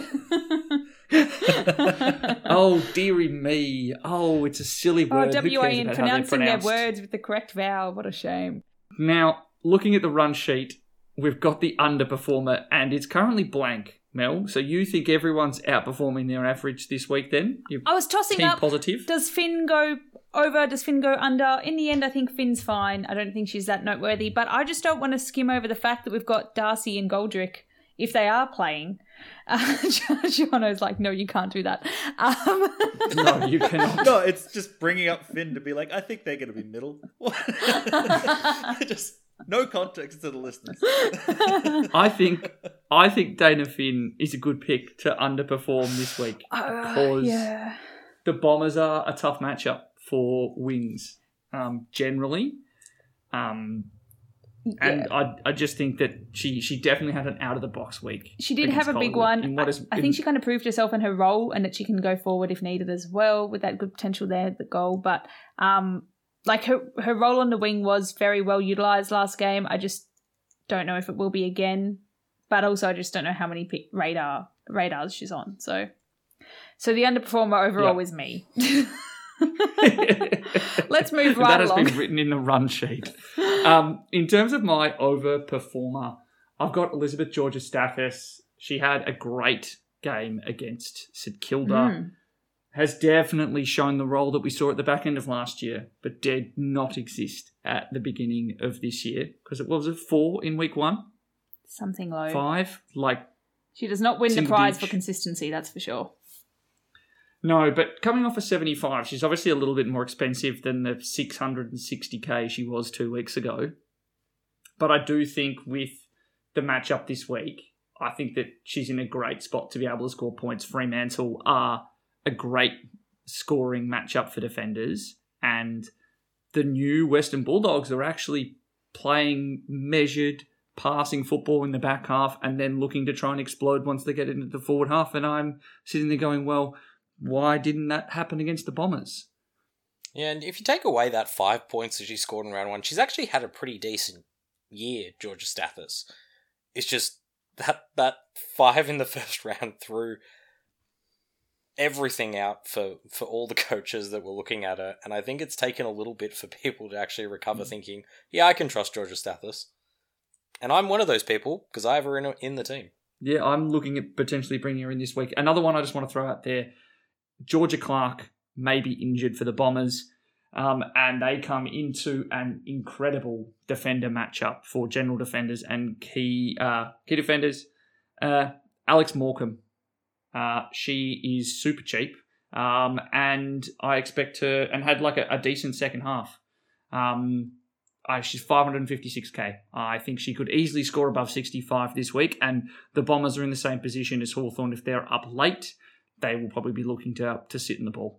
Oh, dearie me. Oh, it's a silly word. WA pronouncing their words with the correct vowel. What a shame. Now, looking at the run sheet, we've got the underperformer, and it's currently blank. Mel, so you think everyone's outperforming their average this week then? I was tossing up. Positive. Does Finn go over? Does Finn go under? In the end, I think Finn's fine. I don't think she's that noteworthy, but I just don't want to skim over the fact that we've got Darcy and Goldrick if they are playing. Jono's like, no, you can't do that. No, you cannot. No, it's just bringing up Finn to be like, I think they're going to be middle. Just... no context to the listeners. I think Dana Finn is a good pick to underperform this week because the Bombers are a tough matchup for wings generally. And I just think that she definitely had an out-of-the-box week. She did have a big one. I think she kind of proved herself in her role and that she can go forward if needed as well with that good potential there, the goal. But like her role on the wing was very well utilised last game. I just don't know if it will be again. But also I just don't know how many radars she's on. So the underperformer overall is me. Let's move right along. That has been written in the run sheet. In terms of my overperformer, I've got Elizabeth Georgia-Stathis. She had a great game against St Kilda. Has definitely shown the role that we saw at the back end of last year, but did not exist at the beginning of this year because it was a 4 in week 1. Something low. 5? Like, She does not win the single prize digit. for consistency, that's for sure. No, but coming off a 75, she's obviously a little bit more expensive than the 660k she was 2 weeks ago. But I do think with the matchup this week, I think that she's in a great spot to be able to score points. Fremantle are a great scoring matchup for defenders, and the new Western Bulldogs are actually playing measured, passing football in the back half and then looking to try and explode once they get into the forward half. And I'm sitting there going, well, why didn't that happen against the Bombers? Yeah, and if you take away that 5 points that she scored in round 1, she's actually had a pretty decent year, Georgia Stathis. It's just that 5 in the first round threw everything out for all the coaches that were looking at her, and I think it's taken a little bit for people to actually recover thinking, yeah, I can trust Georgia Stathis. And I'm one of those people, because I have her in the team. Yeah, I'm looking at potentially bringing her in this week. Another one I just want to throw out there, Georgia Clark may be injured for the Bombers, and they come into an incredible defender matchup for general defenders and key defenders. Alex Morecambe. She is super cheap, and I expect her, and had like a decent second half. She's 556k. I think she could easily score above 65 this week, and the Bombers are in the same position as Hawthorn. If they're up late, they will probably be looking to sit in the ball.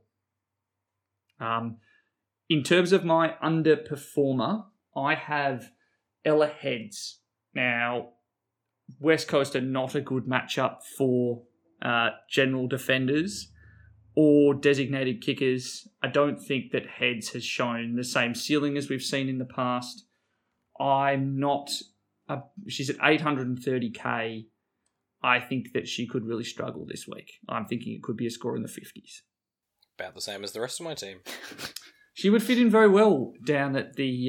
In terms of my underperformer, I have Ella Heads. Now, West Coast are not a good matchup for general defenders or designated kickers. I don't think that Heads has shown the same ceiling as we've seen in the past. She's at 830k. I think that she could really struggle this week. I'm thinking it could be a score in the 50s. About the same as the rest of my team. She would fit in very well down at the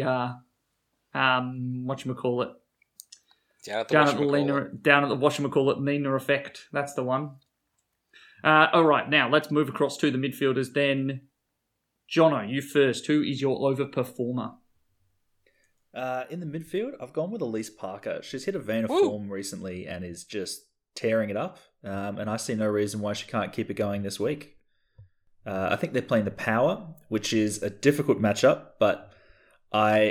whatchamacallit. Down at the whatchamacallit Nina effect. That's the one. All right, now let's move across to the midfielders then. Jono, you first. Who is your overperformer? In the midfield, I've gone with Elise Parker. She's hit a vein of form recently and is just tearing it up. And I see no reason why she can't keep it going this week. I think they're playing the Power, which is a difficult matchup, but I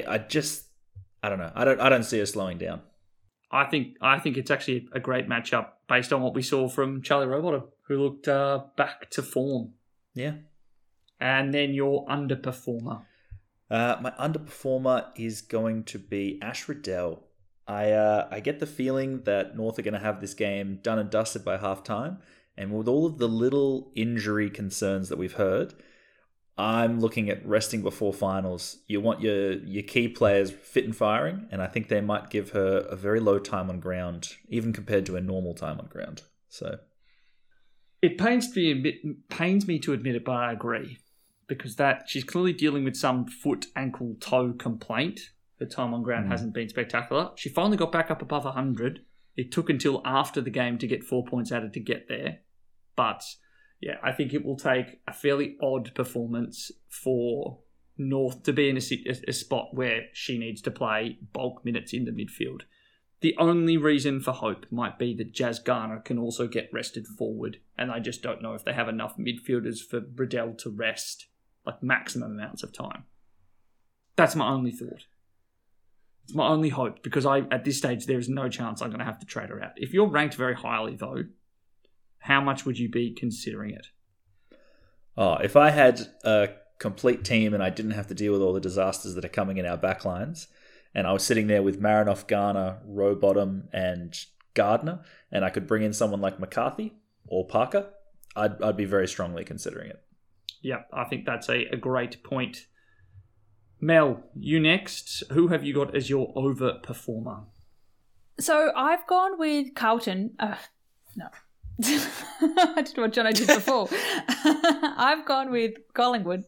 don't know. I don't see her slowing down. I think it's actually a great matchup based on what we saw from Charlie Rowbottom, who looked back to form. Yeah. And then your underperformer. My underperformer is going to be Ash Riddell. I get the feeling that North are going to have this game done and dusted by half-time, and with all of the little injury concerns that we've heard, I'm looking at resting before finals. You want your key players fit and firing, and I think they might give her a very low time on ground, even compared to a normal time on ground. So it pains me to admit it, but I agree. Because she's clearly dealing with some foot, ankle, toe complaint. Her time on ground hasn't been spectacular. She finally got back up above 100. It took until after the game to get 4 points added to get there. But yeah, I think it will take a fairly odd performance for North to be in a spot where she needs to play bulk minutes in the midfield. The only reason for hope might be that Jazz Garner can also get rested forward, and I just don't know if they have enough midfielders for Riddell to rest, like maximum amounts of time. That's my only thought. It's my only hope, because at this stage there is no chance I'm going to have to trade her out. If you're ranked very highly, though, how much would you be considering it? Oh, if I had a complete team and I didn't have to deal with all the disasters that are coming in our backlines, and I was sitting there with Marinoff, Garner, Rowbottom, and Gardner, and I could bring in someone like McCarthy or Parker, I'd be very strongly considering it. Yeah, I think that's a great point. Mel, you next. Who have you got as your overperformer? So I've gone with Carlton. No. I did what Jono did before. I've gone with Collingwood.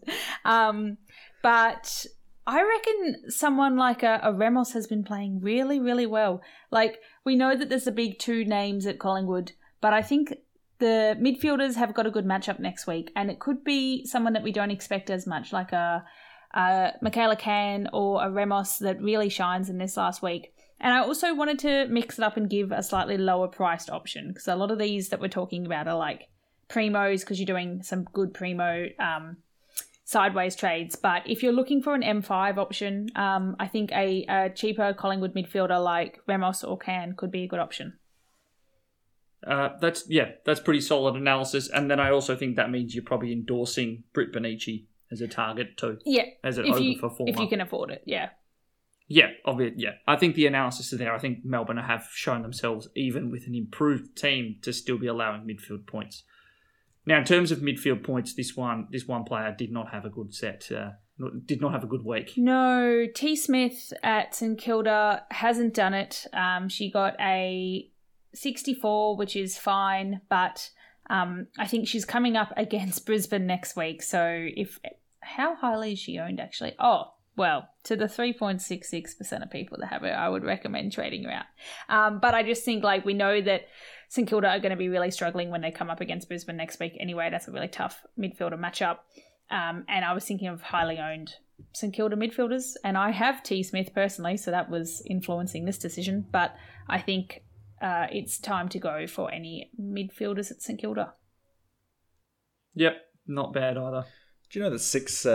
But I reckon someone like a Ramos has been playing really, really well. Like, we know that there's the big two names at Collingwood, but I think the midfielders have got a good matchup next week, and it could be someone that we don't expect as much, like a Michaela Cann or a Ramos that really shines in this last week. And I also wanted to mix it up and give a slightly lower priced option because a lot of these that we're talking about are like primos because you're doing some good primo sideways trades. But if you're looking for an M5 option, I think a cheaper Collingwood midfielder like Ramos or Can could be a good option. That's pretty solid analysis. And then I also think that means you're probably endorsing Britt Bonici as a target too. Yeah. As an overperformer. If you can afford it, yeah. Yeah, I think the analysis is there. I think Melbourne have shown themselves, even with an improved team, to still be allowing midfield points. Now, in terms of midfield points, this one player did not have a good set, did not have a good week. No, T. Smith at St Kilda hasn't done it. She got a 64, which is fine, but I think she's coming up against Brisbane next week. So how highly is she owned, actually? Oh, well, to the 3.66% of people that have her, I would recommend trading her out. But I just think, we know that St Kilda are going to be really struggling when they come up against Brisbane next week anyway. That's a really tough midfielder matchup. And I was thinking of highly owned St Kilda midfielders, and I have T. Smith personally, so that was influencing this decision. But I think it's time to go for any midfielders at St Kilda. Yep, not bad either. Do you know that six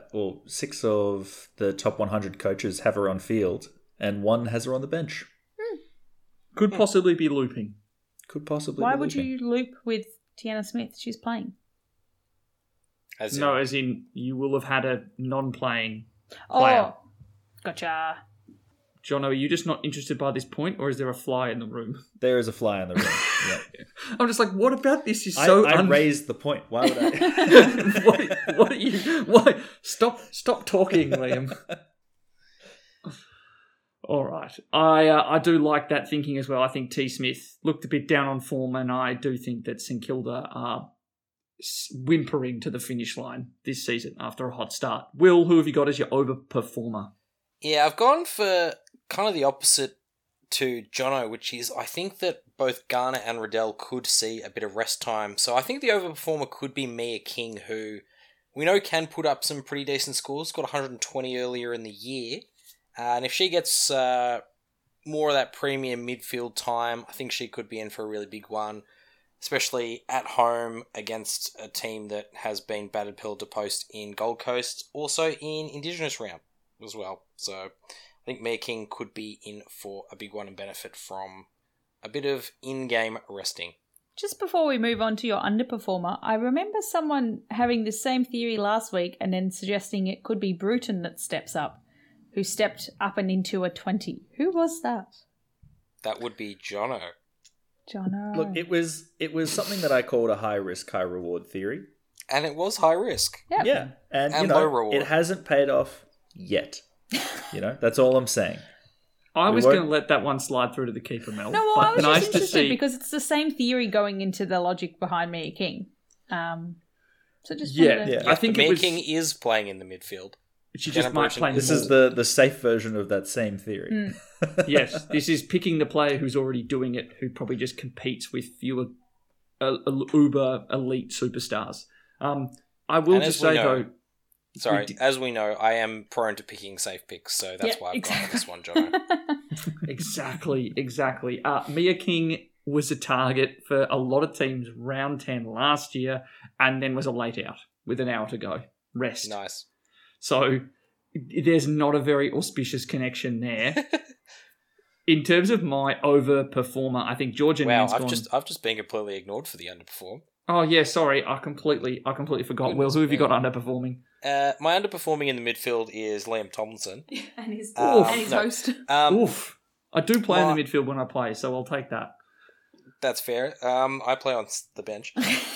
of the top 100 coaches have her on field, and one has her on the bench? Could possibly be looping. Why would you loop with Tiana Smith? She's playing. As in you will have had a non-playing player. Oh, gotcha. Jono, are you just not interested by this point, or is there a fly in the room? There is a fly in the room. Yeah. I'm just like, what about this is so... I raised the point. Why would I? what are you... Why? Stop talking, Liam. All right. I do like that thinking as well. I think T. Smith looked a bit down on form, and I do think that St Kilda are whimpering to the finish line this season after a hot start. Will, who have you got as your overperformer? Yeah, I've gone for kind of the opposite to Jono, which is I think that both Garner and Riddell could see a bit of rest time. So I think the overperformer could be Mia King, who we know can put up some pretty decent scores. Got 120 earlier in the year. And if she gets more of that premium midfield time, I think she could be in for a really big one, especially at home against a team that has been battered pillar to post in Gold Coast, also in Indigenous round as well. So I think Mia King could be in for a big one and benefit from a bit of in-game resting. Just before we move on to your underperformer, I remember someone having the same theory last week and then suggesting it could be Bruton that steps up, who stepped up and into a 20. Who was that? That would be Jono. Look, it was something that I called a high risk, high reward theory. And it was high risk. Yep. Yeah. And low reward. It hasn't paid off yet. That's all I'm saying. I was going to let that one slide through to the keeper, Mel. No, well, I was just interested because it's the same theory going into the logic behind Mia King. So just I think Mia King is playing in the midfield. She just might play. This is the safe version of that same theory. Yes, this is picking the player who's already doing it, who probably just competes with fewer uber elite superstars. I will just say though. Sorry, as we know, I am prone to picking safe picks, so that's why I've gone for this one, John. Exactly. Mia King was a target for a lot of teams round 10 last year, and then was a late out with an hour to go. Rest. Nice. So there's not a very auspicious connection there. In terms of my overperformer, I think Georgia Nance I've just been completely ignored for the underperform. Oh yeah, sorry, I completely forgot. Will, who have you got underperforming? My underperforming in the midfield is Liam Tomlinson. and his host. Oof. I do play in the midfield when I play, so I'll take that. That's fair. I play on the bench.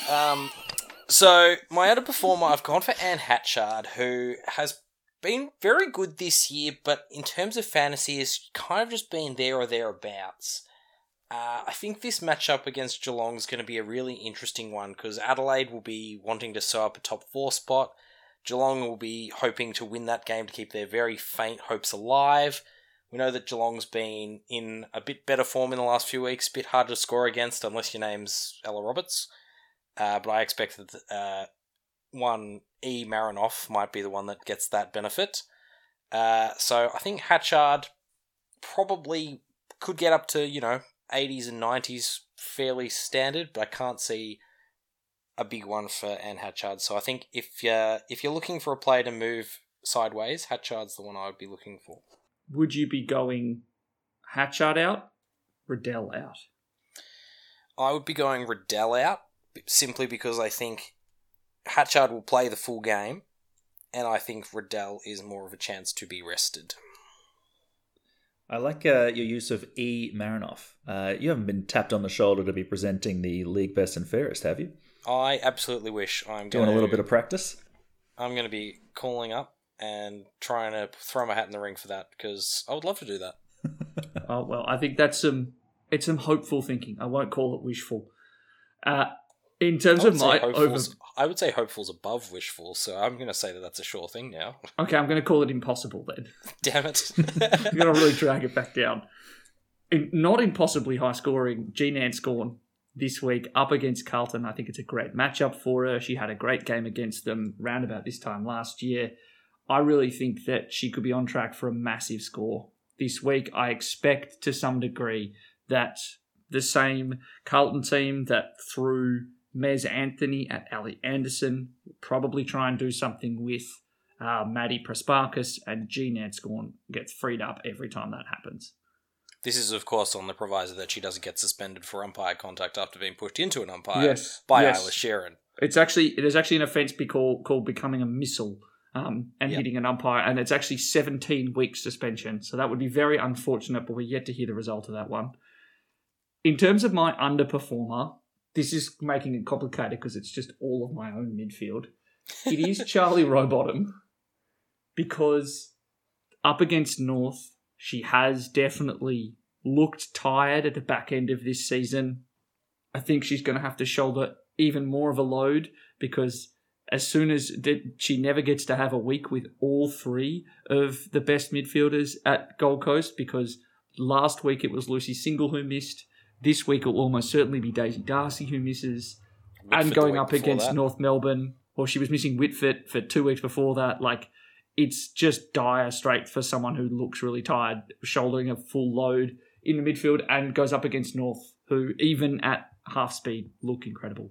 So my underperformer, I've gone for Anne Hatchard, who has been very good this year, but in terms of fantasy, has kind of just been there or thereabouts. I think this matchup against Geelong is going to be a really interesting one because Adelaide will be wanting to sew up a top 4 spot. Geelong will be hoping to win that game to keep their very faint hopes alive. We know that Geelong's been in a bit better form in the last few weeks, a bit harder to score against unless your name's Ella Roberts. But I expect that one E. Marinoff might be the one that gets that benefit. So I think Hatchard probably could get up to, 80s and 90s fairly standard, but I can't see a big one for Anne Hatchard. So I think if you're looking for a player to move sideways, Hatchard's the one I would be looking for. Would you be going Hatchard out, Riddell out? I would be going Riddell out, simply because I think Hatchard will play the full game, and I think Riddell is more of a chance to be rested. I like your use of E. Marinoff. You haven't been tapped on the shoulder to be presenting the League Best and Fairest, have you? I absolutely wish Doing a little bit of practice? I'm going to be calling up and trying to throw my hat in the ring for that, because I would love to do that. Oh, well, I think that's some hopeful thinking. I won't call it wishful. In terms of my I would say hopeful's above wishful, so I'm going to say that that's a sure thing now. Okay, I'm going to call it impossible then. Damn it. I'm going to really drag it back down. Not impossibly high scoring, Jean Anscorn this week up against Carlton. I think it's a great matchup for her. She had a great game against them round about this time last year. I really think that she could be on track for a massive score this week. I expect to some degree that the same Carlton team that threw Mez Anthony at Ali Anderson will probably try and do something with Maddie Prasparkas, and Jean Anscorn gets freed up every time that happens. This is, of course, on the proviso that she doesn't get suspended for umpire contact after being pushed into an umpire by Isla Sharon. It is actually an offence called becoming a missile and hitting an umpire, and it's actually 17-week suspension. So that would be very unfortunate, but we're yet to hear the result of that one. In terms of my underperformer, this is making it complicated because it's just all of my own midfield. It is Charlie Rowbottom, because up against North, she has definitely looked tired at the back end of this season. I think she's going to have to shoulder even more of a load, because as soon as she never gets to have a week with all three of the best midfielders at Gold Coast, because last week it was Lucy Single who missed. This week it will almost certainly be Daisy Darcy who misses. Whitford and going up against North Melbourne, or she was missing Whitford for 2 weeks before that. It's just dire straight for someone who looks really tired, shouldering a full load in the midfield, and goes up against North, who even at half speed look incredible.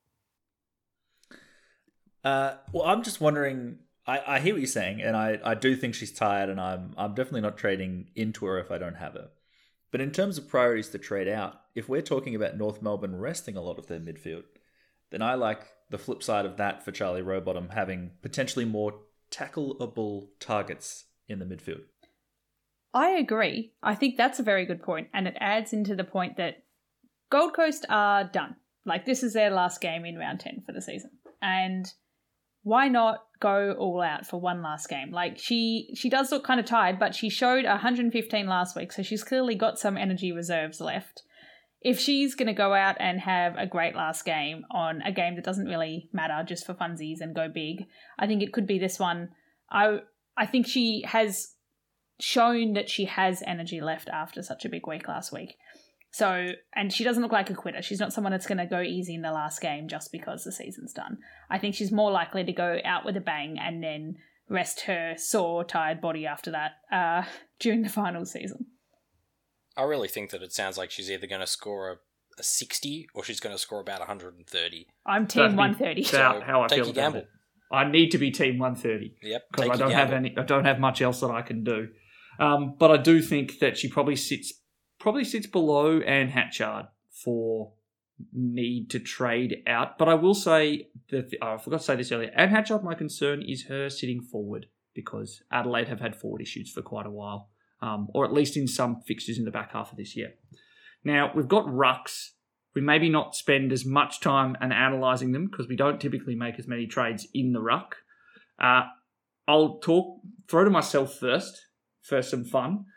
Well, I'm just wondering. I hear what you're saying, and I do think she's tired, and I'm definitely not trading into her if I don't have her. But in terms of priorities to trade out, if we're talking about North Melbourne resting a lot of their midfield, then I like the flip side of that for Charlie Rowbottom having potentially more tackleable targets in the midfield. I agree. I think that's a very good point, and it adds into the point that Gold Coast are done. This is their last game in round 10 for the season. And why not go all out for one last game? She does look kind of tired, but she showed 115 last week, so she's clearly got some energy reserves left. If she's going to go out and have a great last game on a game that doesn't really matter, just for funsies and go big, I think it could be this one. I think she has shown that she has energy left after such a big week last week. So, and she doesn't look like a quitter. She's not someone that's going to go easy in the last game just because the season's done. I think she's more likely to go out with a bang and then rest her sore, tired body after that during the final season. I really think that it sounds like she's either going to score a 60 or she's going to score about 130. I'm team 130. About how I feel about it. I need to be team 130. Yep. Because I don't have much else that I can do. But I do think that she probably sits below Anne Hatchard for need to trade out. But I will say that I forgot to say this earlier. Anne Hatchard, my concern is her sitting forward, because Adelaide have had forward issues for quite a while, or at least in some fixtures in the back half of this year. Now, we've got rucks. We maybe not spend as much time analysing them because we don't typically make as many trades in the ruck. I'll throw to myself first for some fun.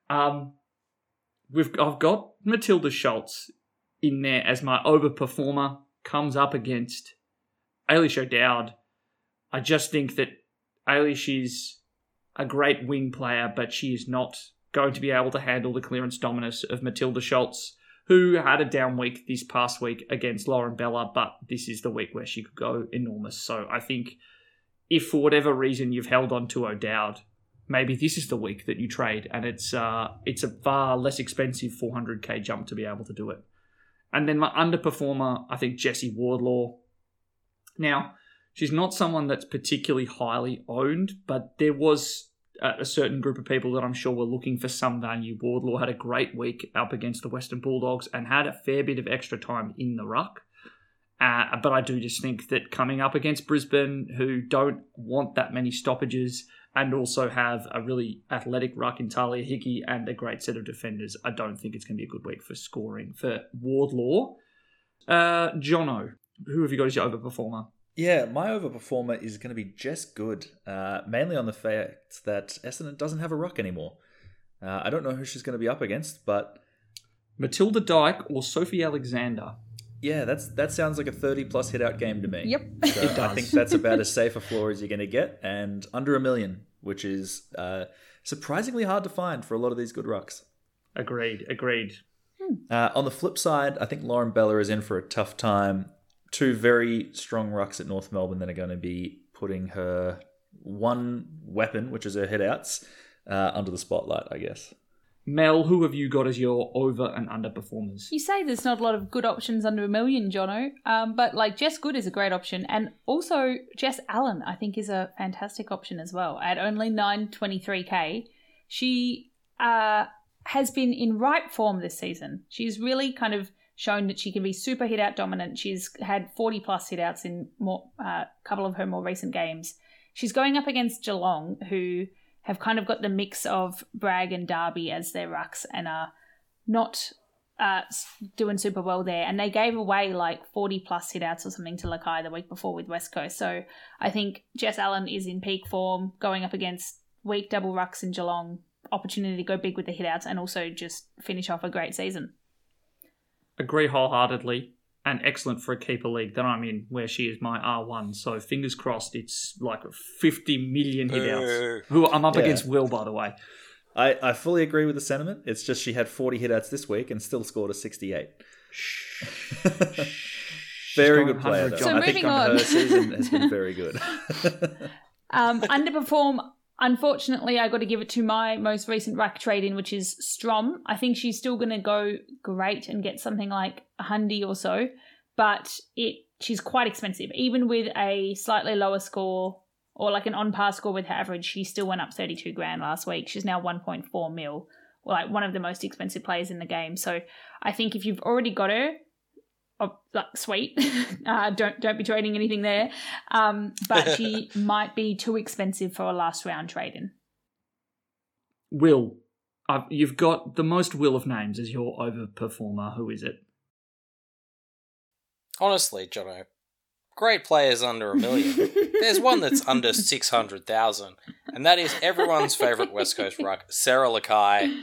I've got Matilda Schultz in there as my overperformer, comes up against Ailish O'Dowd. I just think that Ailish is a great wing player, but she is not going to be able to handle the clearance dominance of Matilda Schultz, who had a down week this past week against Lauren Bella, but this is the week where she could go enormous. So I think if for whatever reason you've held on to O'Dowd, maybe this is the week that you trade, and it's a far less expensive 400k jump to be able to do it. And then my underperformer, I think Jessie Wardlaw. Now, she's not someone that's particularly highly owned, but there was a certain group of people that I'm sure were looking for some value. Wardlaw had a great week up against the Western Bulldogs and had a fair bit of extra time in the ruck. But I do just think that coming up against Brisbane, who don't want that many stoppages and also have a really athletic ruck in Talia Hickey and a great set of defenders, I don't think it's going to be a good week for scoring for Wardlaw. Jono, who have you got as your overperformer? Yeah, my overperformer is going to be Jess Good, mainly on the fact that Essendon doesn't have a ruck anymore. I don't know who she's going to be up against, but... Matilda Dyke or Sophie Alexander? Yeah, that sounds like a 30-plus hit-out game to me. Yep. So It does. I think that's about as safe a floor as you're going to get, and under $1 million, which is surprisingly hard to find for a lot of these good rucks. Agreed. On the flip side, I think Lauren Bella is in for a tough time. Two very strong rucks at North Melbourne that are going to be putting her one weapon, which is her hit-outs, under the spotlight, I guess. Mel, who have you got as your over and underperformers? You say there's not a lot of good options under $1 million, Jono, but like Jess Good is a great option, and also Jess Allen I think is a fantastic option as well. At only 923k, she has been in right form this season. She's really kind of shown that she can be super hit out dominant. She's had 40 plus hit outs in a couple of her more recent games. She's going up against Geelong, who have kind of got the mix of Bragg and Derby as their rucks and are not doing super well there. And they gave away like 40 plus hit outs or something to Lakai the week before with West Coast. So I think Jess Allen is in peak form, going up against weak double rucks in Geelong, opportunity to go big with the hit outs and also just finish off a great season. Agree wholeheartedly, and excellent for a keeper league that I'm in, where she is my R1. So fingers crossed, it's like 50 million hit-outs. Who I'm up against Will, by the way. I fully agree with the sentiment. It's just she had 40 hit-outs this week and still scored a 68. Very good player, though. So I think her season has been very good. Underperform. Unfortunately, I got to give it to my most recent ruck trade-in, which is Strom. I think she's still going to go great and get something like $100 or so, but she's quite expensive. Even with a slightly lower score or like an on-par score with her average, she still went up 32 grand last week. She's now 1.4 mil, like one of the most expensive players in the game. So I think if you've already got her, sweet. Don't be trading anything there. But she might be too expensive for a last round trade-in. Will, you've got the most Will of names as your overperformer. Who is it? Honestly, Jono, great players under $1 million. There's one that's under 600,000, and that is everyone's favourite West Coast ruck, Sarah Lakai.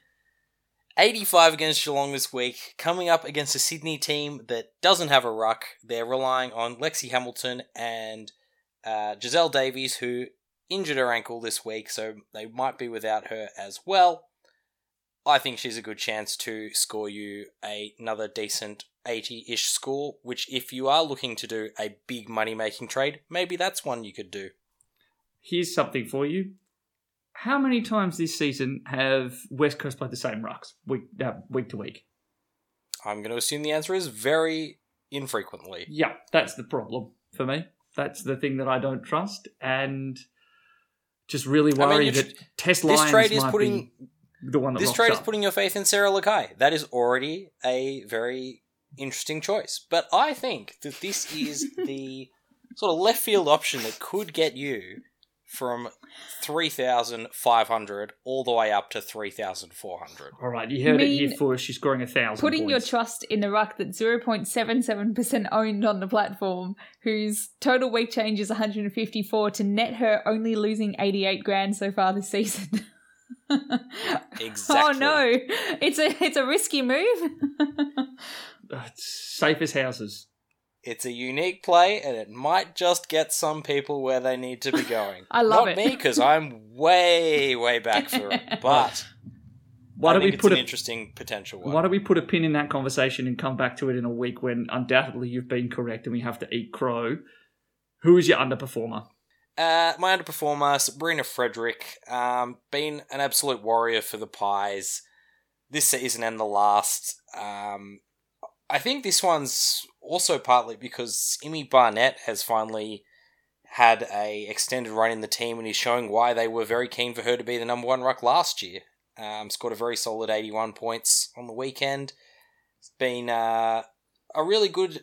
85 against Geelong this week, coming up against a Sydney team that doesn't have a ruck. They're relying on Lexi Hamilton and Giselle Davies, who injured her ankle this week, so they might be without her as well. I think she's a good chance to score you another decent 80-ish score, which if you are looking to do a big money-making trade, maybe that's one you could do. Here's something for you. How many times this season have West Coast played the same rucks week to week? I'm going to assume the answer is very infrequently. Yeah, that's the problem for me. That's the thing that I don't trust, and just really worry that Tess Lyons might be the one that this rocks trade up. is putting your faith in Sarah Lakai. That is already a very interesting choice. But I think that this is the sort of left field option that could get you from 3,500 all the way up to 3,400. All right, you heard it here first. She's scoring 1,000 Putting points. your trust in the ruck that's 0.77% owned on the platform, whose total week change is 154, to net her only losing 88 grand so far this season. Exactly. Oh no, it's a risky move. It's safe as houses. It's a unique play, and it might just get some people where they need to be going. I love Not it. me, because I'm way, way back for it. But Why I don't think we it's put an a interesting potential one. Why don't we put a pin in that conversation and come back to it in a week when undoubtedly you've been correct and we have to eat crow? Who is your underperformer? My underperformer, Sabrina Frederick, been an absolute warrior for the Pies this season and the last. I think this one's also partly because Imi Barnett has finally had a extended run in the team and is showing why they were very keen for her to be the number one ruck last year. Scored a very solid 81 points on the weekend. It's been a really good,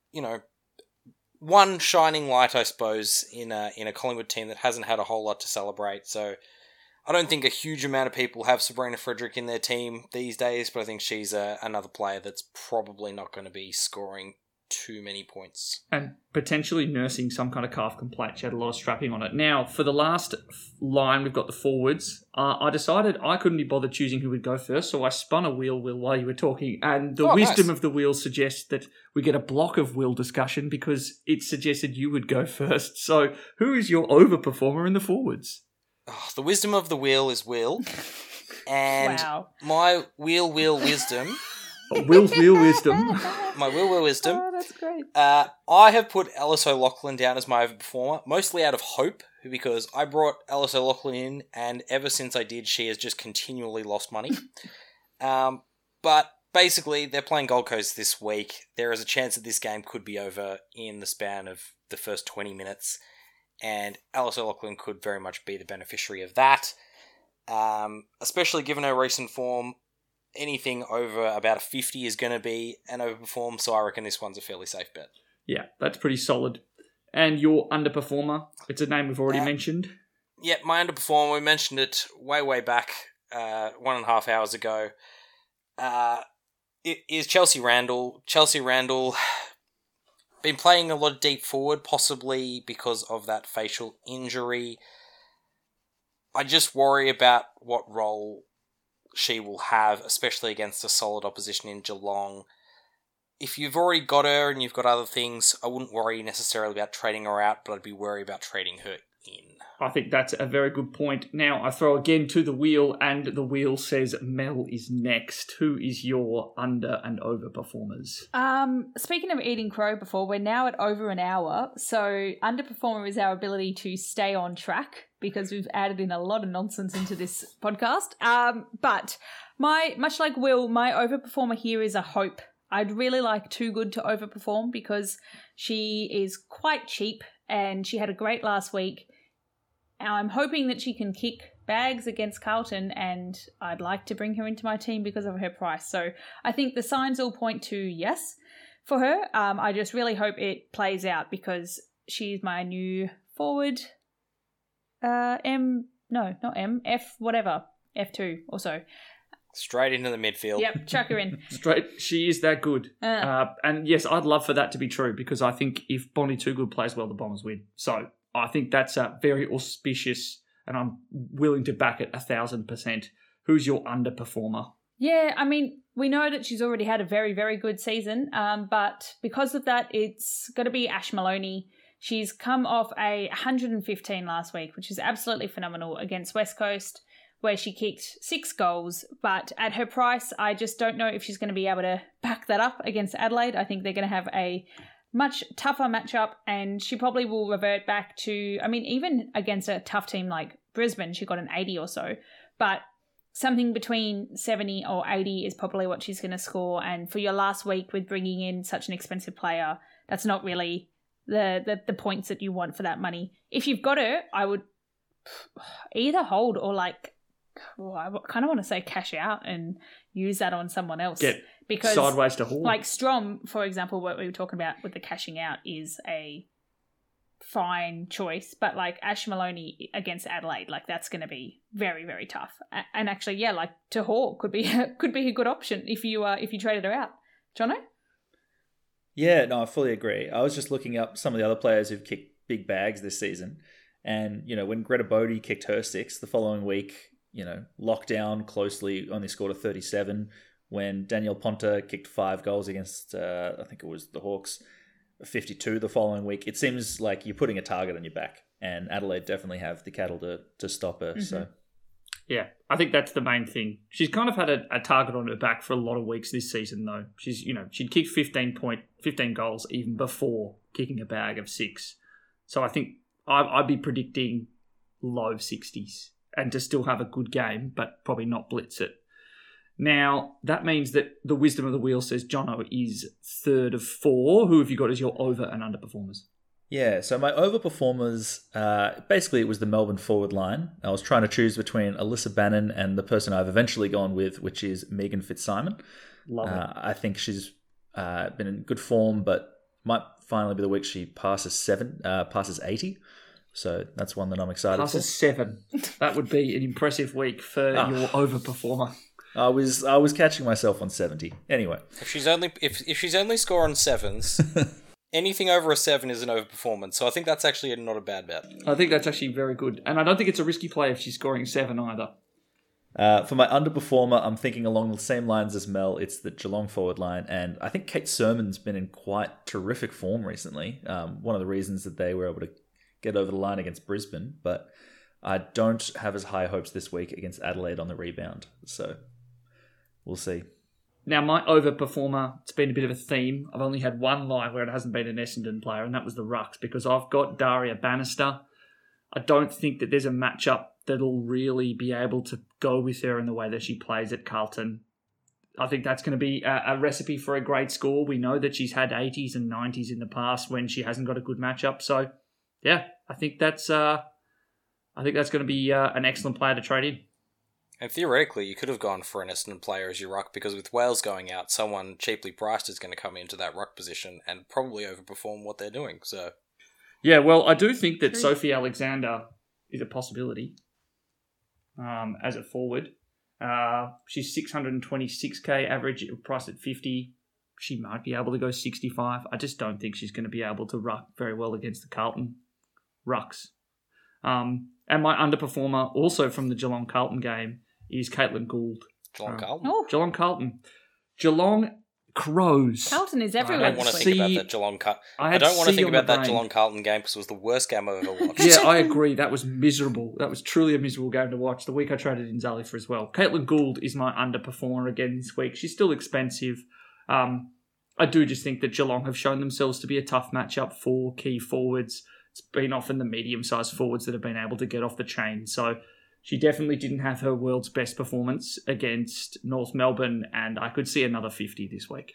one shining light, I suppose, in a Collingwood team that hasn't had a whole lot to celebrate. So I don't think a huge amount of people have Sabrina Frederick in their team these days, but I think she's another player that's probably not going to be scoring too many points. And potentially nursing some kind of calf complaint. She had a lot of strapping on it. Now, for the last line, we've got the forwards. I decided I couldn't be bothered choosing who would go first, so I spun a wheel, Will, while you were talking. And the wisdom of the wheel suggests that we get a block of Will discussion because it suggested you would go first. So who is your overperformer in the forwards? Oh, the wisdom of the wheel is Will. And Wow. my wheel wisdom... Will's wheel wisdom. My wheel wisdom. Oh, that's great. I have put Alice O'Loughlin down as my overperformer, mostly out of hope, because I brought Alice O'Loughlin in, and ever since I did, she has just continually lost money. But basically, they're playing Gold Coast this week. There is a chance that this game could be over in the span of the first 20 minutes, and Alice O'Loughlin could very much be the beneficiary of that, especially given her recent form. Anything over about a 50 is going to be an overperform, so I reckon this one's a fairly safe bet. Yeah, that's pretty solid. And your underperformer, it's a name we've already mentioned. Yeah, my underperformer, we mentioned it way back, 1.5 hours ago. It is Chelsea Randall. Chelsea Randall been playing a lot of deep forward, possibly because of that facial injury. I just worry about what role she will have, especially against a solid opposition in Geelong. If you've already got her and you've got other things, I wouldn't worry necessarily about trading her out, but I'd be worried about trading her in. I think that's a very good point. Now, I throw again to the wheel, and the wheel says Mel is next. Who is your under and over performers? Speaking of eating crow before, we're now at over an hour. So underperformer is our ability to stay on track because we've added in a lot of nonsense into this podcast. But much like Will, my overperformer here is a hope. I'd really like Too Good to overperform because she is quite cheap and she had a great last week. I'm hoping that she can kick bags against Carlton, and I'd like to bring her into my team because of her price. So I think the signs all point to yes for her. I just really hope it plays out because she's my new forward. F whatever. F2 or so. Straight into the midfield. Yep, chuck her in. Straight, she is that good. And yes, I'd love for that to be true because I think if Bonnie Too Good plays well, the Bombers win. So I think that's very auspicious, and I'm willing to back it 1,000%. Who's your underperformer? Yeah, I mean, we know that she's already had a very, very good season, but because of that, it's going to be Ash Maloney. She's come off a 115 last week, which is absolutely phenomenal against West Coast, where she kicked 6 goals. But at her price, I just don't know if she's going to be able to back that up against Adelaide. I think they're going to have a much tougher matchup, and she probably will revert back to, I mean, even against a tough team like Brisbane, she got an 80 or so, but something between 70 or 80 is probably what she's going to score. And for your last week with bringing in such an expensive player, that's not really the points that you want for that money. If you've got her, I would either hold or I kind of want to say cash out and use that on someone else. Because sideways to haul. Like Strom, for example, what we were talking about with the cashing out is a fine choice, but like Ash Maloney against Adelaide, like that's going to be very, very tough. And actually, yeah, like to haul could be a good option if you traded her out. Jono? Yeah, no, I fully agree. I was just looking up some of the other players who've kicked big bags this season, and when Greta Bodie kicked her 6 the following week, locked down closely, only scored a 37. When Danielle Ponta kicked 5 goals against, I think it was the Hawks, 52 the following week. It seems like you're putting a target on your back, and Adelaide definitely have the cattle to stop her. Mm-hmm. So, yeah, I think that's the main thing. She's kind of had a target on her back for a lot of weeks this season, though. She's, she'd kicked 15 goals even before kicking a bag of 6. So I think I'd be predicting low 60s and to still have a good game, but probably not blitz it. Now, that means that the wisdom of the wheel says Jono is third of 4. Who have you got as your over and underperformers? Yeah, so my overperformers, basically it was the Melbourne forward line. I was trying to choose between Alyssa Bannon and the person I've eventually gone with, which is Megan Fitzsimon. Love it. I think she's been in good form, but might finally be the week she passes 80. So that's one that I'm excited Passes for. 7. That would be an impressive week for your overperformer. I was catching myself on 70. Anyway. If she's only scoring 7s, anything over a 7 is an overperformance. So I think that's actually not a bad bet. I think that's actually very good. And I don't think it's a risky play if she's scoring 7 either. For my underperformer, I'm thinking along the same lines as Mel. It's the Geelong forward line, and I think Kate Sermon's been in quite terrific form recently. One of the reasons that they were able to get over the line against Brisbane, but I don't have as high hopes this week against Adelaide on the rebound. So we'll see. Now, my overperformer, it's been a bit of a theme. I've only had one line where it hasn't been an Essendon player, and that was the Rucks, because I've got Daria Bannister. I don't think that there's a matchup that'll really be able to go with her in the way that she plays at Carlton. I think that's going to be a recipe for a great score. We know that she's had 80s and 90s in the past when she hasn't got a good matchup. So, yeah, I think that's going to be an excellent player to trade in. And theoretically, you could have gone for an Essendon player as your ruck, because with Wales going out, someone cheaply priced is going to come into that ruck position and probably overperform what they're doing. So, yeah, well, I do think that Sophie Alexander is a possibility as a forward. She's 626k average, priced at 50. She might be able to go 65. I just don't think she's going to be able to ruck very well against the Carlton rucks. And my underperformer, also from the Geelong Carlton game, is Caitlin Gould. Geelong Carlton? Oh, Geelong Carlton. Geelong Crows. Carlton is I everywhere. don't want to think about that Geelong Geelong Carlton game because it was the worst game I've ever watched. Yeah, I agree. That was miserable. That was truly a miserable game to watch. The week I traded in Zali for as well. Caitlin Gould is my underperformer again this week. She's still expensive. I do just think that Geelong have shown themselves to be a tough matchup for key forwards. It's been often the medium-sized forwards that have been able to get off the chain. So she definitely didn't have her world's best performance against North Melbourne, and I could see another 50 this week.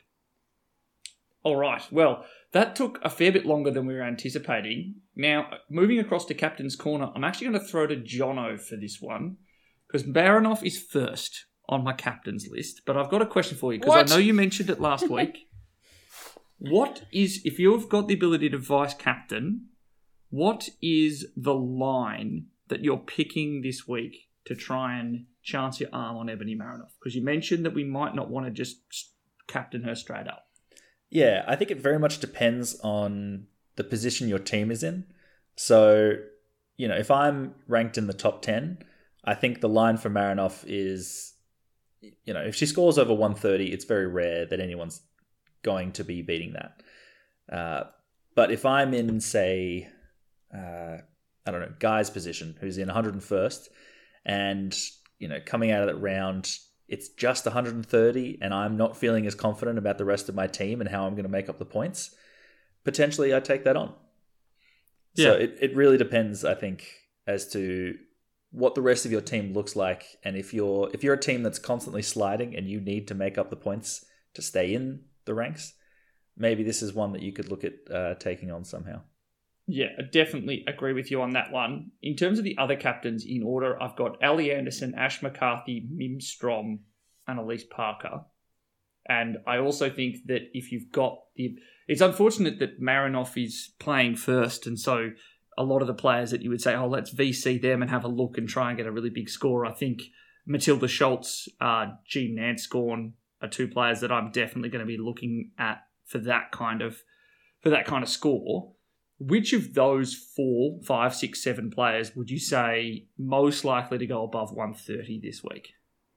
All right, well, that took a fair bit longer than we were anticipating. Now, moving across to Captain's Corner, I'm actually going to throw to Jono for this one, because Baranoff is first on my captain's list, but I've got a question for you, because I know you mentioned it last week. What is, if you've got the ability to vice captain, what is the line that you're picking this week to try and chance your arm on Ebony Marinoff? Because you mentioned that we might not want to just captain her straight up. Yeah, I think it very much depends on the position your team is in. So, if I'm ranked in the top 10, I think the line for Marinoff is, if she scores over 130, it's very rare that anyone's going to be beating that. But if I'm in, say, Guy's position, who's in 101st, and, coming out of that round, it's just 130, and I'm not feeling as confident about the rest of my team and how I'm going to make up the points, potentially I take that on. Yeah. So it really depends, I think, as to what the rest of your team looks like, and if you're a team that's constantly sliding and you need to make up the points to stay in the ranks, maybe this is one that you could look at taking on somehow. Yeah, I definitely agree with you on that one. In terms of the other captains in order, I've got Ali Anderson, Ash McCarthy, Mim Strom, and Elise Parker. And I also think that if you've got it's unfortunate that Marinoff is playing first, and so a lot of the players that you would say, let's VC them and have a look and try and get a really big score. I think Matilda Schultz, Jean Nanscorn are two players that I'm definitely going to be looking at for that kind of score. Which of those 4, 5, 6, 7 players would you say most likely to go above 130 this week?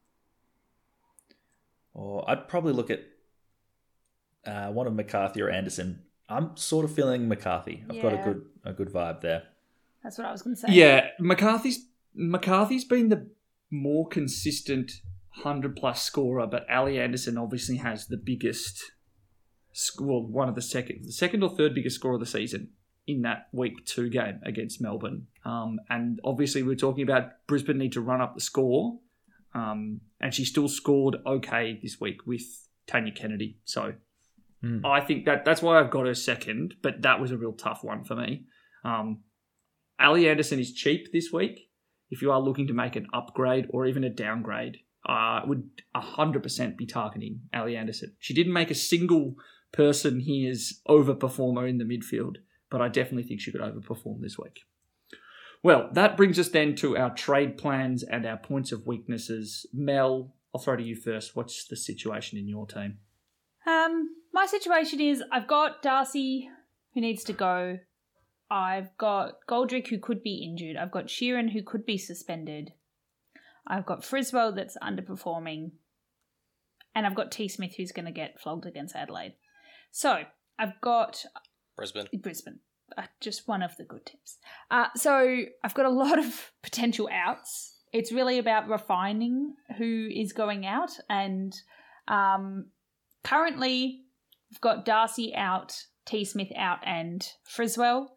I'd probably look at one of McCarthy or Anderson. I'm sort of feeling McCarthy. I've got a good vibe there. That's what I was going to say. Yeah, McCarthy's been the more consistent 100-plus scorer, but Ali Anderson obviously has the biggest score, one of the second or third biggest score of the season. in that week 2 game against Melbourne. And obviously we're talking about Brisbane need to run up the score. And she still scored okay this week with Tanya Kennedy. So I think that's why I've got her second, but that was a real tough one for me. Ali Anderson is cheap this week. If you are looking to make an upgrade or even a downgrade, I would 100% be targeting Ali Anderson. She didn't make a single person here's overperformer in the midfield, but I definitely think she could overperform this week. Well, that brings us then to our trade plans and our points of weaknesses. Mel, I'll throw to you first. What's the situation in your team? My situation is I've got Darcy, who needs to go. I've got Goldrick, who could be injured. I've got Sheeran, who could be suspended. I've got Friswell, that's underperforming. And I've got T. Smith, who's going to get flogged against Adelaide. So, I've got... Brisbane. Just one of the good teams. So, I've got a lot of potential outs. It's really about refining who is going out. And currently, I've got Darcy out, T. Smith out, and Friswell.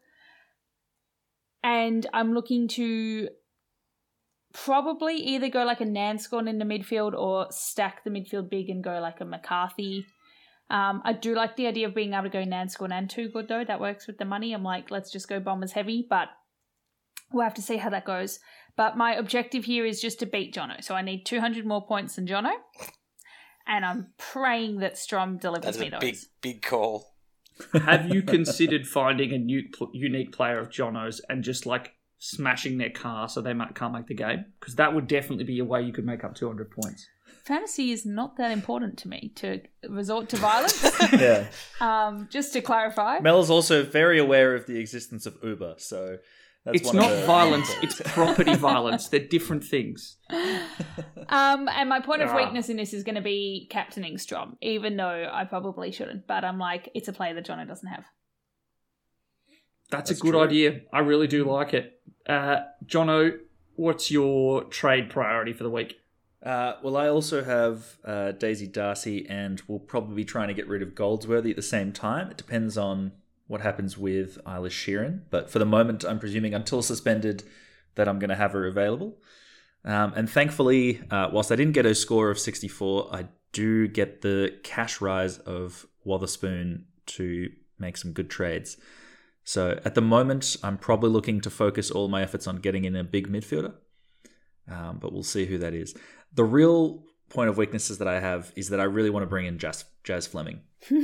And I'm looking to probably either go like a Nanscorn in the midfield or stack the midfield big and go like a McCarthy. I do like the idea of being able to go Nanscorn and Too Good, though. That works with the money. I'm like, let's just go Bombers heavy, but we'll have to see how that goes. But my objective here is just to beat Jono. So I need 200 more points than Jono. And I'm praying that Strom delivers me those. That's a big call. Have you considered finding a unique player of Jono's and just like smashing their car so they can't make the game? Because that would definitely be a way you could make up 200 points. Fantasy is not that important to me to resort to violence. Yeah. Just to clarify. Mel's also very aware of the existence of Uber, so that's it's not violence, it's property violence. They're different things. And my point of weakness in this is going to be captaining Strom, even though I probably shouldn't. But I'm like, it's a player that Jono doesn't have. That's a good idea. I really do like it. Jono, what's your trade priority for the week? Well, I also have Daisy Darcy, and we'll probably be trying to get rid of Goldsworthy at the same time. It depends on what happens with Isla Sheeran. But for the moment, I'm presuming until suspended that I'm going to have her available. And thankfully, whilst I didn't get a score of 64, I do get the cash rise of Wotherspoon to make some good trades. So at the moment, I'm probably looking to focus all my efforts on getting in a big midfielder. But we'll see who that is. The real point of weaknesses that I have is that I really want to bring in Jazz Fleming.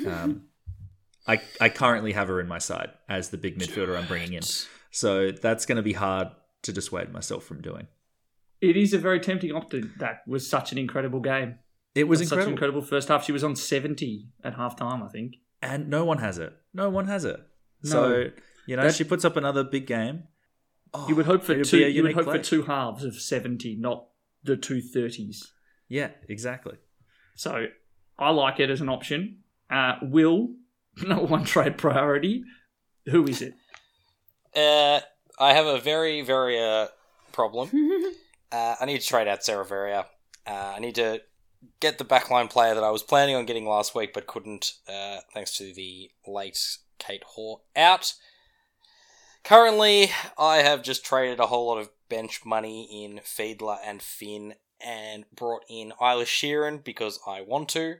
I currently have her in my side as the big midfielder I'm bringing in. So that's going to be hard to dissuade myself from doing. It is a very tempting option. That was such an incredible game. It was incredible. Such an incredible first half. She was on 70 at halftime, I think. And no one has it. So, she puts up another big game. You would hope for two. You would hope for 2 halves of 70, not the 230s. Yeah, exactly. So I like it as an option. Will, not one trade priority. Who is it? I have a very, very problem. I need to trade out Sarah Verrier. I need to get the backline player that I was planning on getting last week but couldn't, thanks to the late Kate Hoare out. Currently, I have just traded a whole lot of bench money in Fiedler and Finn and brought in Isla Sheeran because I want to.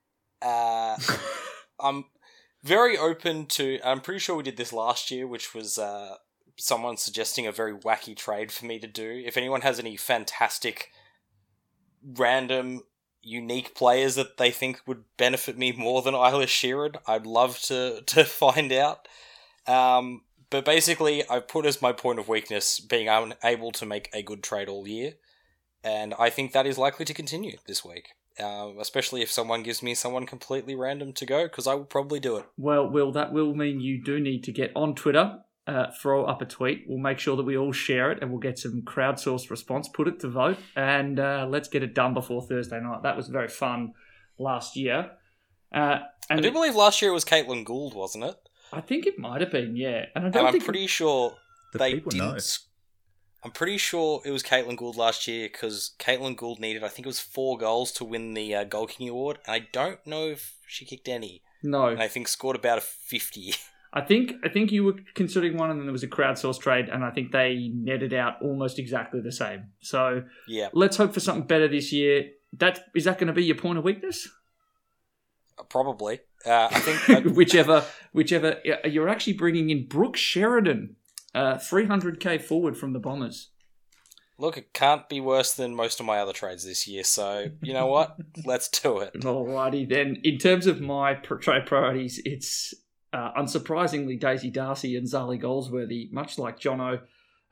I'm very open to... I'm pretty sure we did this last year, which was someone suggesting a very wacky trade for me to do. If anyone has any fantastic, random, unique players that they think would benefit me more than Isla Sheeran, I'd love to find out. But basically, I put as my point of weakness being unable to make a good trade all year. And I think that is likely to continue this week. Especially if someone gives me someone completely random to go, because I will probably do it. Well, Will, that will mean you do need to get on Twitter, throw up a tweet. We'll make sure that we all share it and we'll get some crowdsourced response, put it to vote, and let's get it done before Thursday night. That was very fun last year. I do believe last year it was Caitlin Gould, wasn't it? I think it might have been, yeah. And I'm pretty sure they didn't. I'm pretty sure it was Caitlin Gould last year because Caitlin Gould needed, I think it was 4 goals to win the Goal King Award, and I don't know if she kicked any. No. And I think scored about a 50. I think you were considering one, and then there was a crowdsourced trade, and I think they netted out almost exactly the same. So let's hope for something better this year. Is that going to be your point of weakness? Probably. I think whichever. You're actually bringing in Brooke Sheridan, 300k forward from the Bombers. Look, it can't be worse than most of my other trades this year, so you know what? Let's do it. Alrighty then. In terms of my trade priorities, it's unsurprisingly Daisy Darcy and Zali Goldsworthy, much like Jono.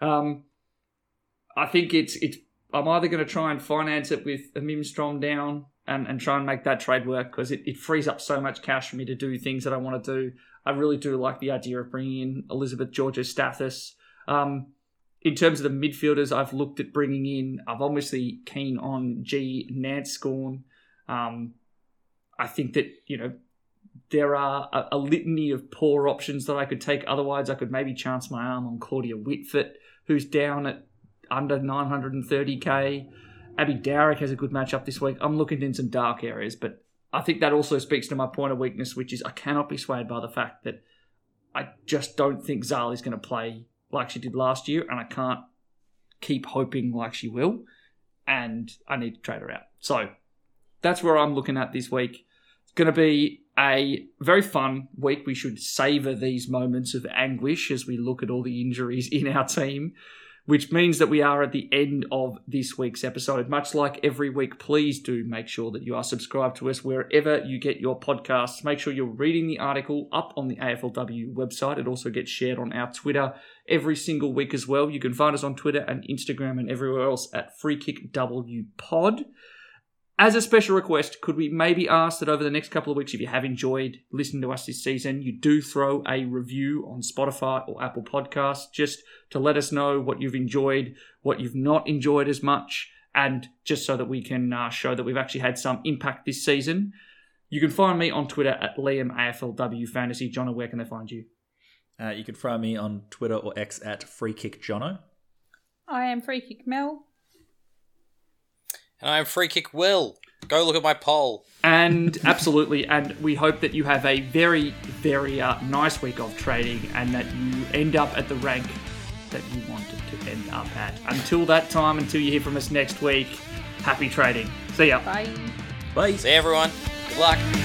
I think I'm either going to try and finance it with a Mimstrom down and try and make that trade work, because it frees up so much cash for me to do things that I want to do. I really do like the idea of bringing in Elizabeth Georgia-Stathis. In terms of the midfielders I've looked at bringing in, I'm obviously keen on G. Nanscorn. I think that, there are a litany of poor options that I could take. Otherwise, I could maybe chance my arm on Claudia Whitford, who's down at under 930k. Abby Dowrick has a good matchup this week. I'm looking in some dark areas, but I think that also speaks to my point of weakness, which is I cannot be swayed by the fact that I just don't think Zali's going to play like she did last year, and I can't keep hoping like she will, and I need to trade her out. So that's where I'm looking at this week. It's going to be a very fun week. We should savour these moments of anguish as we look at all the injuries in our team, which means that we are at the end of this week's episode. Much like every week, please do make sure that you are subscribed to us wherever you get your podcasts. Make sure you're reading the article up on the AFLW website. It also gets shared on our Twitter every single week as well. You can find us on Twitter and Instagram and everywhere else at FreeKickWPod. As a special request, could we maybe ask that over the next couple of weeks, if you have enjoyed listening to us this season, you do throw a review on Spotify or Apple Podcasts, just to let us know what you've enjoyed, what you've not enjoyed as much, and just so that we can show that we've actually had some impact this season. You can find me on Twitter at LiamAFLWFantasy. Jono, where can they find you? You can find me on Twitter or X at FreeKickJono. I am Freekick Mel. And I'm Free Kick Will. Go look at my poll. And absolutely, and we hope that you have a very, very nice week of trading and that you end up at the rank that you wanted to end up at. Until that time, until you hear from us next week, happy trading. See ya. Bye. Bye. See you, everyone. Good luck.